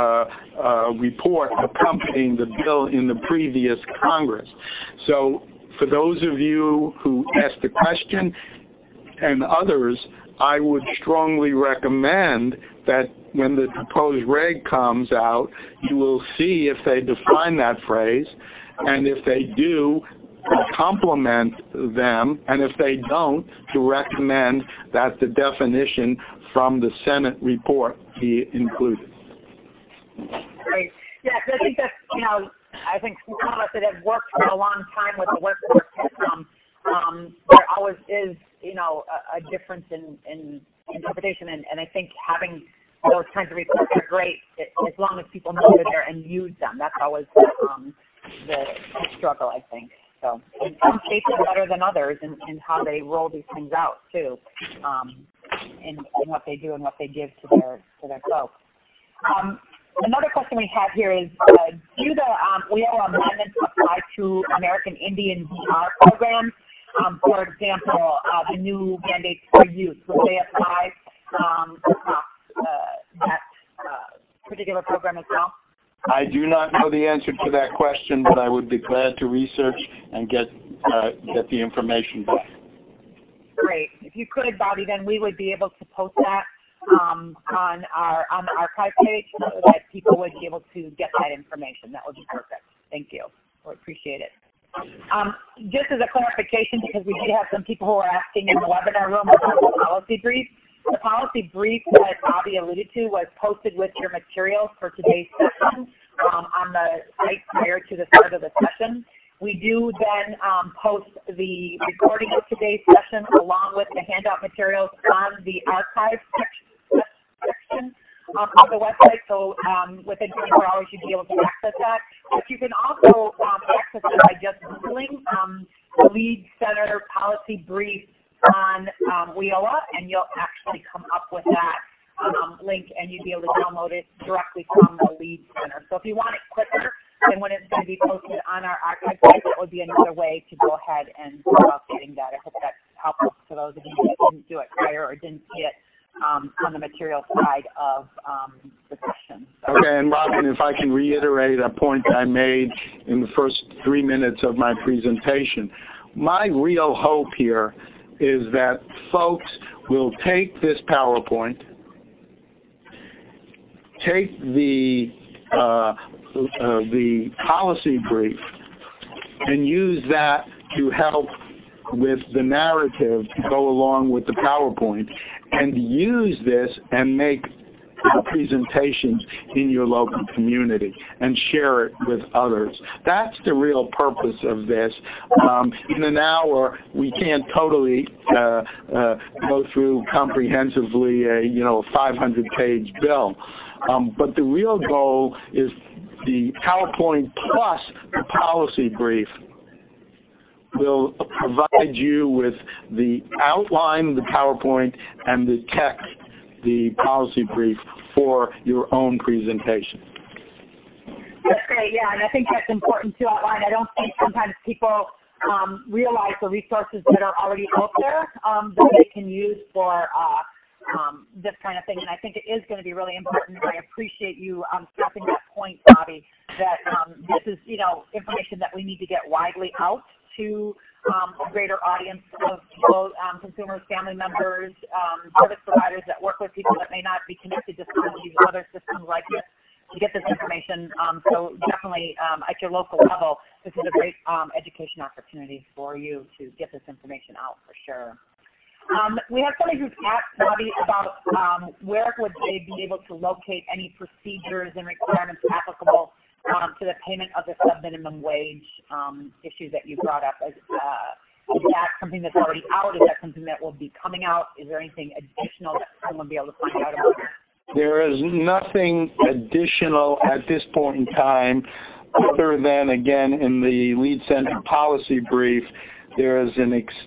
report accompanying the bill in the previous Congress. So for those of you who asked the question and others, I would strongly recommend that when the proposed reg comes out, you will see if they define that phrase, and if they do, complement them, and if they don't, to recommend that the definition from the Senate report be included. Great. Yes, I think that's, I think some of us that have worked for a long time with the workforce system, there always is, a difference in interpretation, and I think having those kinds of reports are great as long as people know they're there and use them. That's always the struggle, I think. So in some cases better than others in how they roll these things out too, in what they do and what they give to their folks. Another question we have here is, do the WIO amendments apply to American Indian VR programs? For example, the new mandates for youth, will they apply across that particular program as well? I do not know the answer to that question, but I would be glad to research and get the information back. Great. If you could, Bobby, then we would be able to post that on the archive page so that people would be able to get that information. That would be perfect. Thank you. We appreciate it. Just as a clarification, because we did have some people who were asking in the webinar room about the policy brief. The policy brief that Bobby alluded to was posted with your materials for today's session on the site prior to the start of the session. We do then post the recording of today's session along with the handout materials on the archive section of the website. So within 24 hours you'll be able to access that. But you can also access it by just Googling the Lead Center Policy Brief on WIOA, and you'll actually come up with that link, and you'll be able to download it directly from the Lead Center. So if you want it quicker than when it's going to be posted on our archive site, that would be another way to go ahead and go about getting that. I hope that's helpful to those of you who didn't do it prior or didn't see it on the material side of the session. So. Okay, and Robin, if I can reiterate a point I made in the first 3 minutes of my presentation. My real hope here is that folks will take this PowerPoint, take the policy brief, and use that to help with the narrative to go along with the PowerPoint, and use this and make presentations in your local community and share it with others. That's the real purpose of this. In an hour, we can't totally go through comprehensively a 500-page bill, but the real goal is the PowerPoint plus the policy brief will provide you with the outline of the PowerPoint and the text, the policy brief, for your own presentation. That's great, yeah, and I think that's important to outline. I don't think sometimes people realize the resources that are already out there that they can use for this kind of thing, and I think it is going to be really important. I appreciate you stressing that point, Bobby, that this is information that we need to get widely out to a greater audience of people, consumers, family members, service providers that work with people that may not be connected to some of these other systems like this to get this information. So definitely at your local level, this is a great education opportunity for you to get this information out for sure. We have somebody who's asked Bobby about where would they be able to locate any procedures and requirements applicable to the payment of the sub-minimum wage issue that you brought up. Is that something that's already out? Is that something that will be coming out? Is there anything additional that someone will be able to find out about? There is nothing additional at this point in time other than, again, in the Lead Center policy brief, there is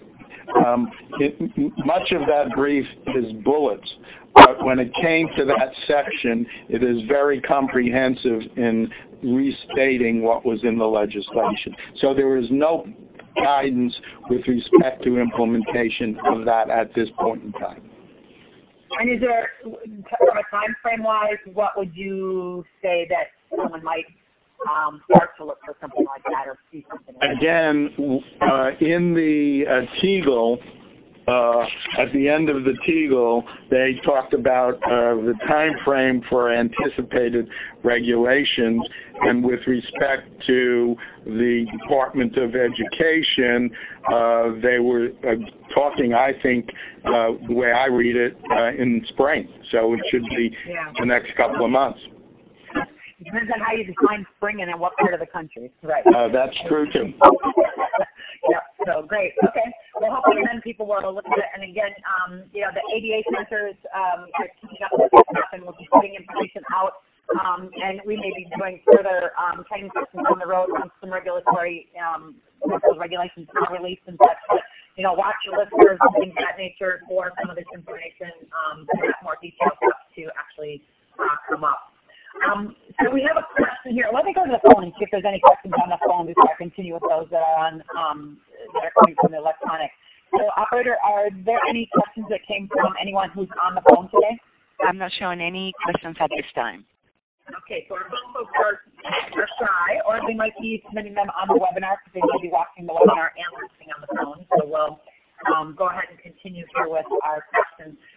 much of that brief is bullets. But when it came to that section, it is very comprehensive in restating what was in the legislation. So there is no guidance with respect to implementation of that at this point in time. And is there, from a time frame wise, what would you say that someone might start to look for something like that or see something like that? Again, in the Teagle, at the end of the Teagle, they talked about the time frame for anticipated regulations, and with respect to the Department of Education, they were talking, I think, the way I read it, in spring. So it should be the next couple of months. It depends on how you define spring and in what part of the country. Right. That's true, too. Yeah, so great. Okay. Well, hopefully then people will look at it. And again, the ADA centers are keeping up with this stuff, and we'll be putting information out. And we may be doing further training sessions on the road once some regulatory regulations are released and such. But, watch your listeners and things of that nature for some of this information, more detailed stuff to actually come up. So we have a question here. Let me go to the phone and see if there's any questions on the phone before I continue with those that are on that are coming from the electronic. So, operator, are there any questions that came from anyone who's on the phone today? I'm not showing any questions at this time. Okay, so our phone folks are shy, or they might be submitting them on the webinar because they may be watching the webinar and listening on the phone. So we'll go ahead and continue here with our questions.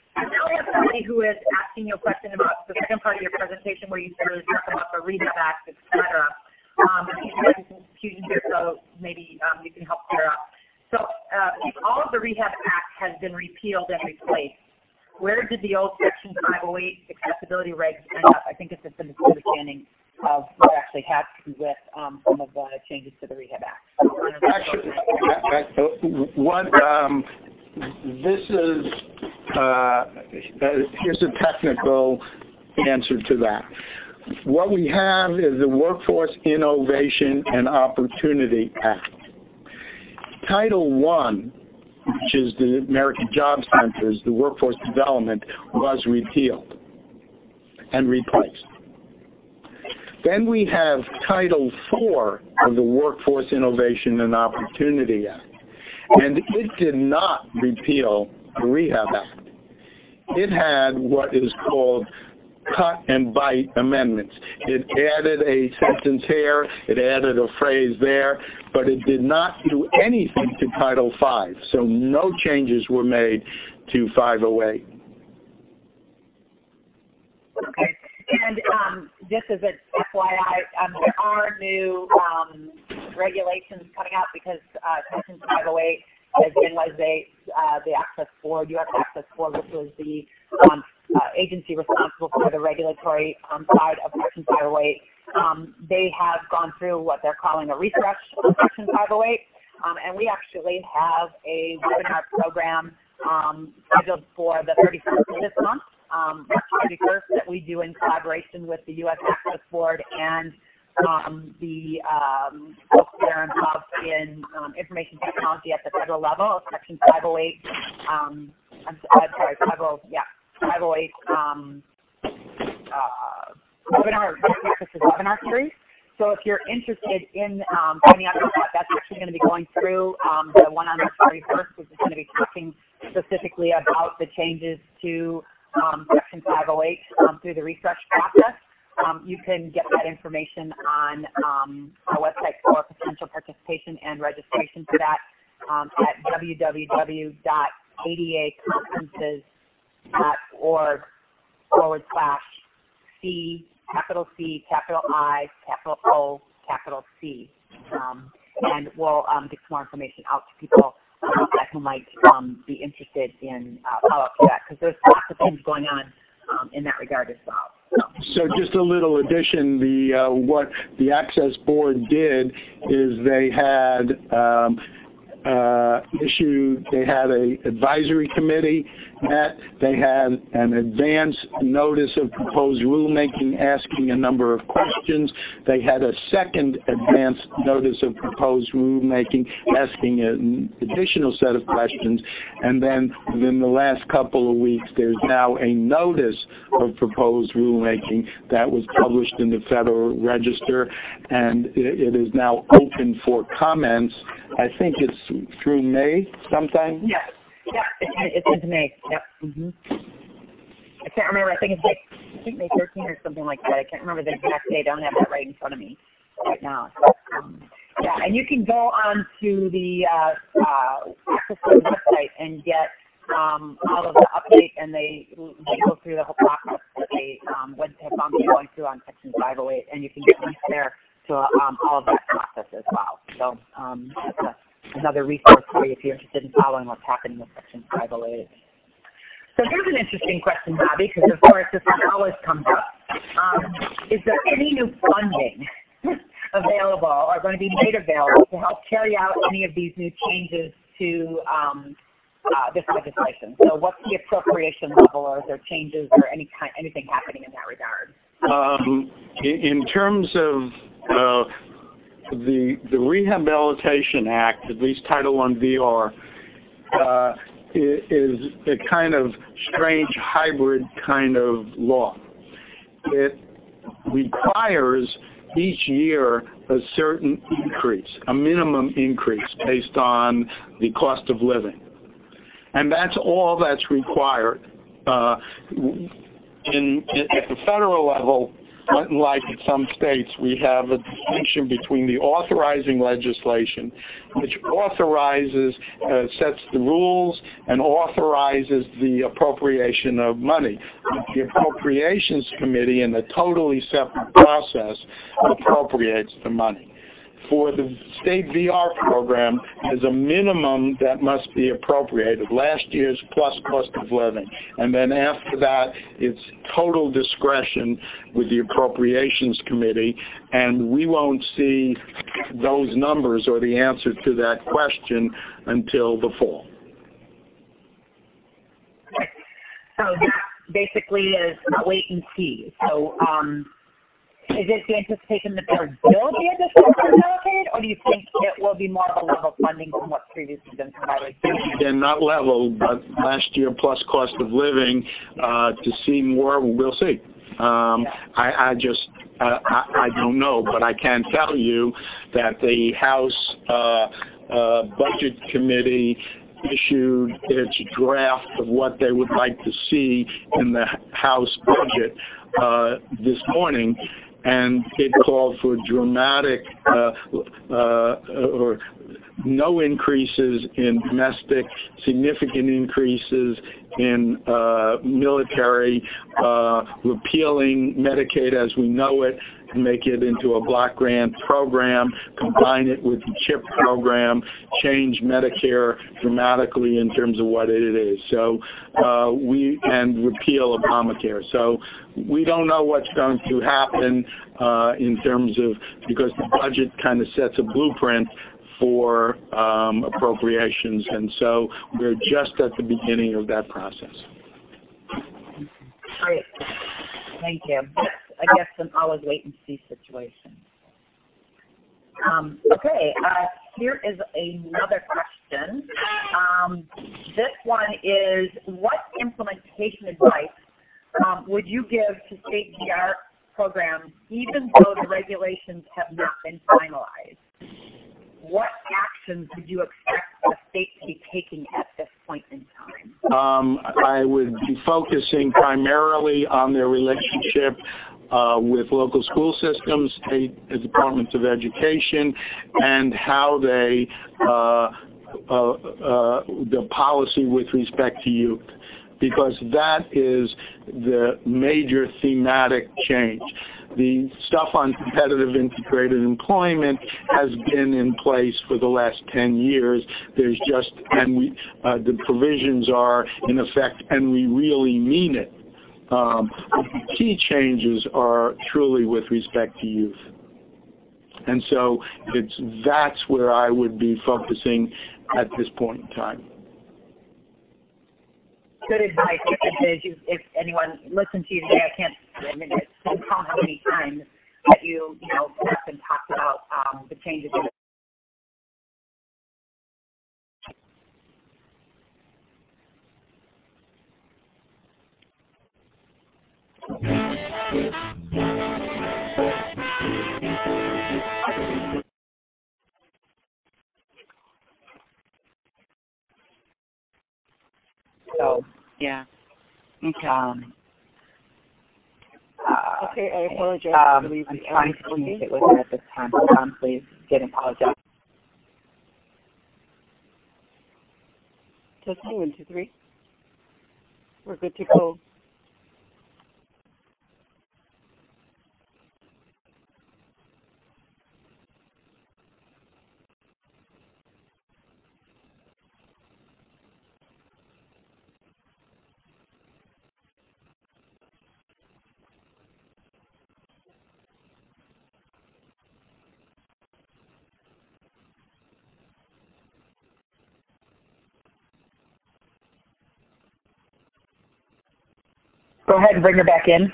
And now we have somebody who is asking you a question about the second part of your presentation where you sort of talk about the Rehab Act, et cetera. There's some confusion here, so maybe you can help clear up. So if all of the Rehab Act has been repealed and replaced, where did the old Section 508 accessibility regs end up? I think it's just a misunderstanding of what actually has to do with some of the changes to the Rehab Act. Actually, this is, here's a technical answer to that. What we have is the Workforce Innovation and Opportunity Act. Title I, which is the American Job Centers, the workforce development, was repealed and replaced. Then we have Title IV of the Workforce Innovation and Opportunity Act, and it did not repeal the Rehab Act. It had what is called cut and bite amendments. It added a sentence here, it added a phrase there, but it did not do anything to Title V, so no changes were made to 508. Okay. And just as an FYI, there are new regulations coming out because Section 508 has been the Access Board, U.S. Access Board, which was the agency responsible for the regulatory side of Section 508. They have gone through what they're calling a refresh of Section 508, and we actually have a webinar program scheduled for the 31st of this month, March 31st, that we do in collaboration with the U.S. Access Board and the folks that are involved in information technology at the federal level, Section 508. 508 webinar series. So if you're interested in finding out about that, that's actually going to be going through the one on March 31st, which is going to be talking specifically about the changes to Section 508 through the refresh process. You can get that information on our website for potential participation and registration for that at www.adaconferences.org/C, capital C, capital I, capital O, capital C. And we'll get some more information out to people who might be interested in follow-up to that, because there's lots of things going on in that regard as well. So just a little addition, what the Access Board did is they had they had an advisory committee met, they had an advance notice of proposed rulemaking asking a number of questions, they had a second advance notice of proposed rulemaking asking an additional set of questions, and then within the last couple of weeks there's now a notice of proposed rulemaking that was published in the Federal Register, and it is now open for comments. I think it's through May sometime? Yes. Yeah, it's into May. Yep. Mm-hmm. I can't remember. I think May 13th or something like that. I can't remember the exact date. I don't have that right in front of me right now. Yeah, and you can go on to the Access Board website and get all of the update, and they go through the whole process that they have been going through on Section 508, and you can get links there to all of that process as well. So that's another resource for you if you're interested in following what's happening with Section 508. So here's an interesting question, Bobby, because of course this one always comes up. Is there any new funding available or going to be made available to help carry out any of these new changes to this legislation? So what's the appropriation level, or is there changes or anything happening in that regard? In terms of the Rehabilitation Act, at least Title I VR, is a kind of strange hybrid kind of law. It requires each year a certain increase, a minimum increase based on the cost of living. And that's all that's required. At the federal level, unlike in some states, we have a distinction between the authorizing legislation, which authorizes, sets the rules and authorizes the appropriation of money. The Appropriations Committee, in a totally separate process, appropriates the money. For the state VR program, there's a minimum that must be appropriated, last year's plus cost of living. And then after that, it's total discretion with the Appropriations Committee, and we won't see those numbers or the answer to that question until the fall. So that basically is a wait and see. So, is it the anticipation that there will be additional funds allocated, or do you think it will be more of a level funding from what's previously been provided? Again, not level, but last year plus cost of living. To see more, we'll see. I don't know, but I can tell you that the House Budget Committee issued its draft of what they would like to see in the House budget this morning, and it called for dramatic or no increases in domestic, significant increases in military, repealing Medicaid as we know it, and make it into a block grant program, combine it with the CHIP program, change Medicare dramatically in terms of what it is. So and repeal Obamacare. So we don't know what's going to happen in terms of, because the budget kind of sets a blueprint for appropriations, and so we're just at the beginning of that process. Great. Thank you. I guess an always wait and see situation. Okay, here is another question. This one is, what implementation advice would you give to state VR programs even though the regulations have not been finalized? What actions would you expect the state to be taking at this point in time? I would be focusing primarily on their relationship with local school systems, state departments of education, and how they, the policy with respect to youth, because that is the major thematic change. The stuff on competitive integrated employment has been in place for the last 10 years. There's just, and the provisions are in effect, and we really mean it. The key changes are truly with respect to youth. And so that's where I would be focusing at this point in time. Good advice. If anyone listened to you today, I can't count how many times that you have been talked about the changes in So, yeah. Okay. Okay, I apologize. I'm trying to communicate with her at this time. Hold on, please. Didn't apologize. Testing 1, 2, 3. We're good to go. Go ahead and bring her back in.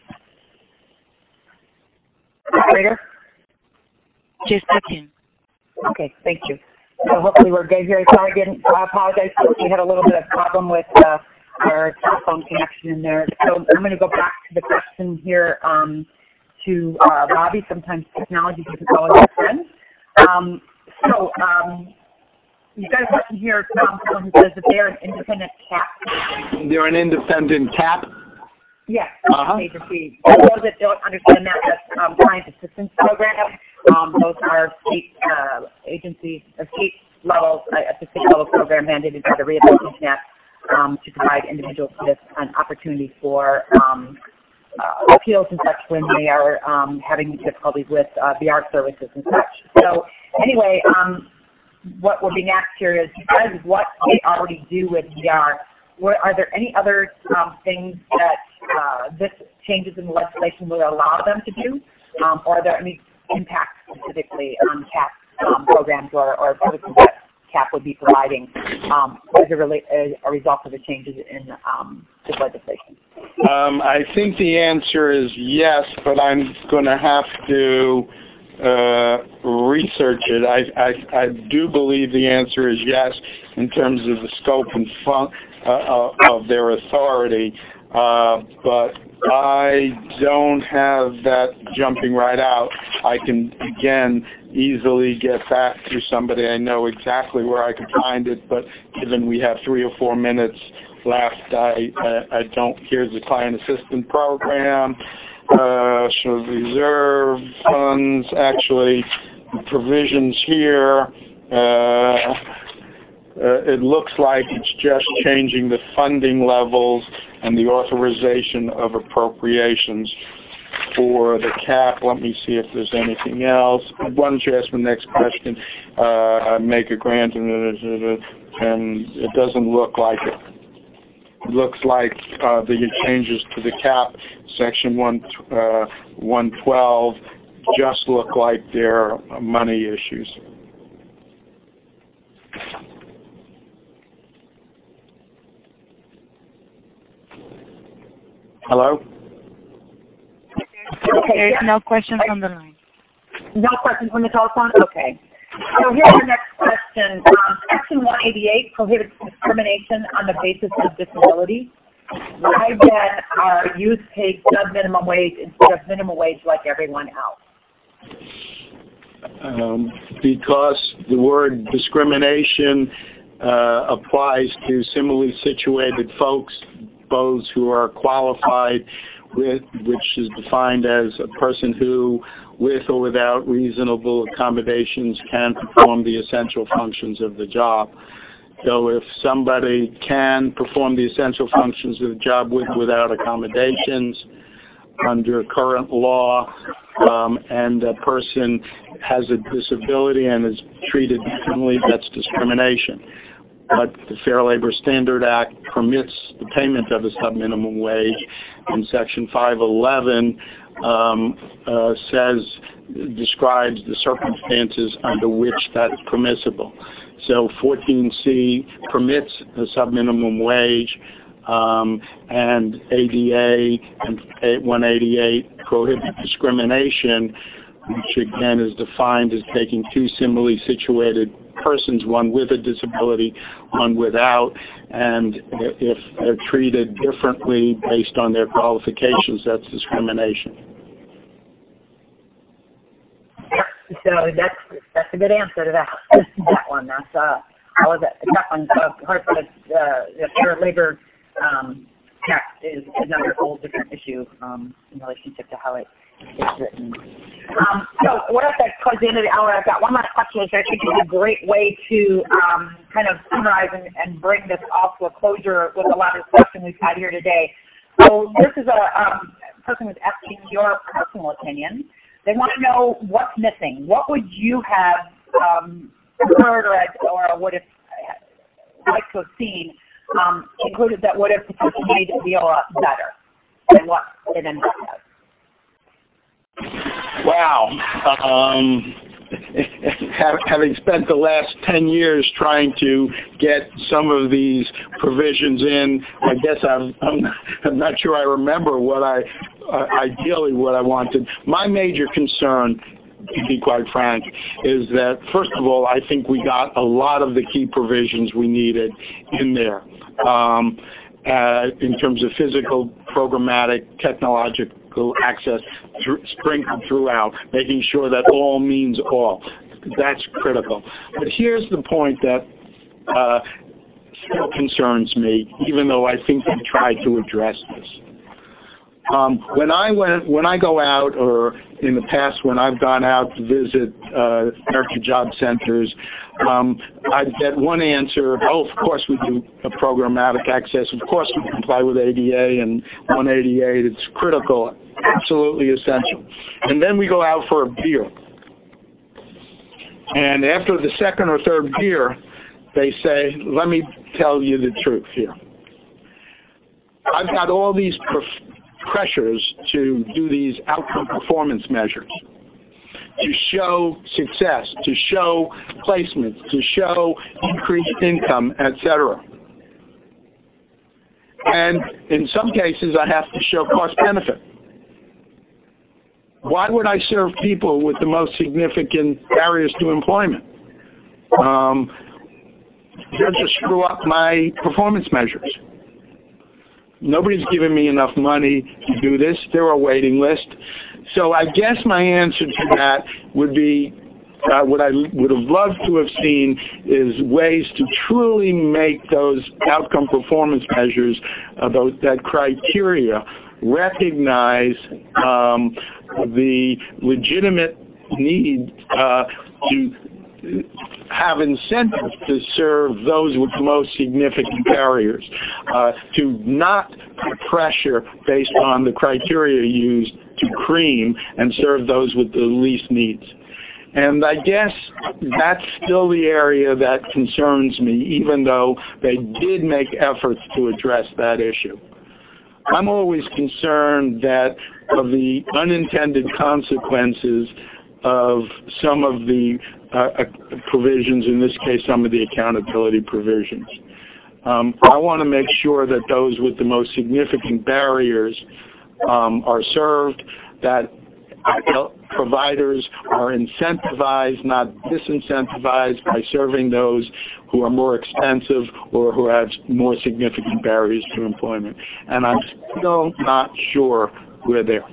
Operator? Just a second. Okay, thank you. So hopefully we're good here. Sorry again, I apologize. We had a little bit of problem with our telephone connection in there. So I'm going to go back to the question here to Bobby. Sometimes technology doesn't always make sense. You got a question here from someone who says that they're an independent CAP. They're an independent CAP? Yes, Uh-huh. agency. For those that don't understand that, that's Client Assistance Program. Those are state agencies, state level, a state level program mandated by the Rehabilitation Act to provide individuals with an opportunity for appeals and such when they are having difficulties with VR services and such. So anyway, what we're being asked here is, besides what they already do with VR, are there any other things that this changes in the legislation will allow them to do? Or are there any impacts specifically on CAP programs or services that CAP would be providing as a result of the changes in this legislation? I think the answer is yes, but I'm going to have to research it. I do believe the answer is yes in terms of the scope and of their authority, but I don't have that jumping right out. I can, again, easily get back to somebody. I know exactly where I can find it, but given we have 3 or 4 minutes left, I don't. Here's the Client Assistance Program. So reserve funds, actually, the provisions here, it looks like it's just changing the funding levels and the authorization of appropriations for the CAP. Let me see if there's anything else. Why don't you ask the next question? Make a grant, and it doesn't look like it. It looks like the changes to the CAP, Section 112, just look like they're money issues. Hello? There is no questions on the line. No questions from the telephone? Okay. So here's the next question. Section 188 prohibits discrimination on the basis of disability. Why then are youth paid sub-minimum wage instead of minimum wage like everyone else? Because the word discrimination applies to similarly situated folks, those who are qualified with, which is defined as a person who, with or without reasonable accommodations, can perform the essential functions of the job. So if somebody can perform the essential functions of the job with or without accommodations under current law, and a person has a disability and is treated differently, that's discrimination. But the Fair Labor Standard Act permits the payment of a sub-minimum wage, and Section 511 describes the circumstances under which that's permissible. So 14C permits a sub-minimum wage, and ADA and 188 prohibit discrimination, which again is defined as taking two similarly situated persons, one with a disability, one without, and if they're treated differently based on their qualifications, that's discrimination. So that's a good answer to that one. That's that one. Of course, the Fair Labor Act is another whole different issue in relationship to how it's written. So what else towards the end of the hour, I've got one last question, which I think is a great way to kind of summarize and bring this all to a closure with a lot of discussion we've had here today. So this is a person who's asking your personal opinion. They want to know what's missing. What would you have heard or would have liked to have seen included that would have potentially made it feel better than what it ended up as? Wow. Having spent the last 10 years trying to get some of these provisions in, I guess I'm not sure I remember what ideally what I wanted. My major concern, to be quite frank, is that, first of all, I think we got a lot of the key provisions we needed in there. In terms of physical, programmatic, technological access sprinkled throughout, making sure that all means all. That's critical. But here's the point that still concerns me, even though I think we tried to address this. When I go out, or in the past when I've gone out to visit American Job Centers, I get one answer: oh, of course we do a programmatic access. Of course we comply with ADA and 188. It's critical, absolutely essential. And then we go out for a beer. And after the second or third beer, they say, let me tell you the truth here. I've got all these pressures to do these outcome performance measures, to show success, to show placements, to show increased income, etc. And in some cases, I have to show cost benefit. Why would I serve people with the most significant barriers to employment? They'll just screw up my performance measures. Nobody's giving me enough money to do this. There are a waiting list. So I guess my answer to that would be, what I would have loved to have seen is ways to truly make those outcome performance measures, that criteria, recognize the legitimate need to have incentives to serve those with the most significant barriers, to not put pressure based on the criteria used to cream and serve those with the least needs. And I guess that's still the area that concerns me, even though they did make efforts to address that issue. I'm always concerned that of the unintended consequences of some of the provisions, in this case some of the accountability provisions. I want to make sure that those with the most significant barriers are served, that providers are incentivized, not disincentivized, by serving those who are more expensive or who have more significant barriers to employment. And I'm still not sure we're there.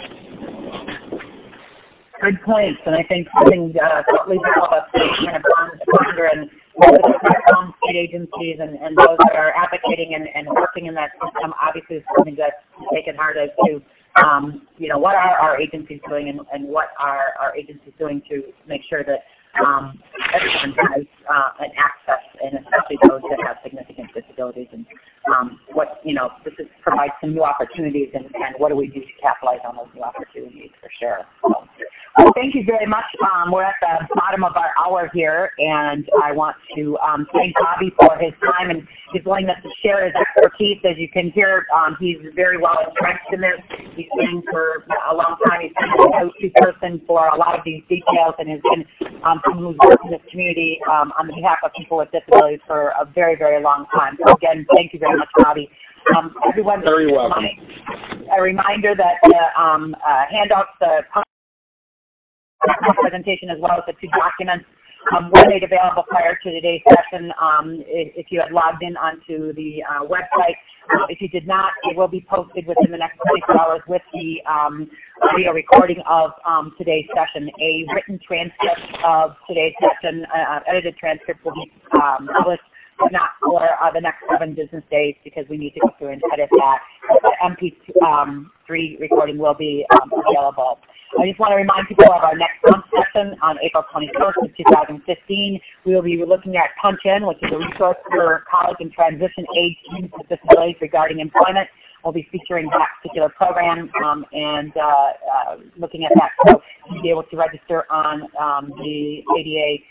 Good points, and I think something leaves all of us kind of ponder, and state agencies and those that are advocating and working in that system, obviously is something that's taken hard as to what are our agencies doing, and what are our agencies doing to make sure that everyone has an access, and especially those that have significant disabilities, and this provides some new opportunities, and what do we do to capitalize on those new opportunities, for sure. So thank you very much. We're at the bottom of our hour here, and I want to thank Bobby for his time and his willingness to share his expertise. As you can hear, he's very well entrenched in this. He's been for a long time. He's been the go-to person for a lot of these details, and has been someone who's worked in this community on behalf of people with disabilities for a very, very long time. So again, thank you very much, Bobby. Everyone, very welcome. A reminder that the handouts, the presentation, as well as the two documents, were made available prior to today's session if you had logged in onto the website. If you did not, it will be posted within the next 24 hours with the audio recording of today's session. A written transcript of today's session, edited transcript, will be published, but not for the next 7 business days, because we need to go through and edit that. The MP3 recording will be available. I just want to remind people of our next month session on April 21st of 2015. We will be looking at Punch In, which is a resource for college and transition age students with disabilities regarding employment. We'll be featuring that particular program and looking at that. So you'll be able to register on the ADA,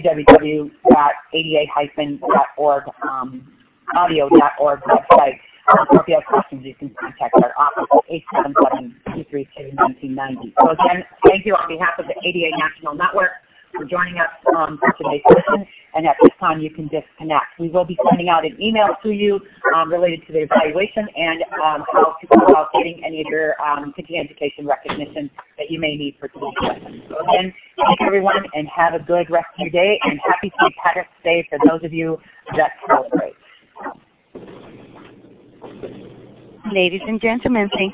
www.ada-org, audio.org website. Or if you have questions, you can contact our office at 877-232-1990. So again, thank you on behalf of the ADA National Network for joining us for today's session. And at this time, you can disconnect. We will be sending out an email to you related to the evaluation and how to go about getting any of your continuing education recognition that you may need for today's session. So again, thank you, everyone, and have a good rest of your day, and happy St. Patrick's Day for those of you that celebrate. Ladies and gentlemen, thank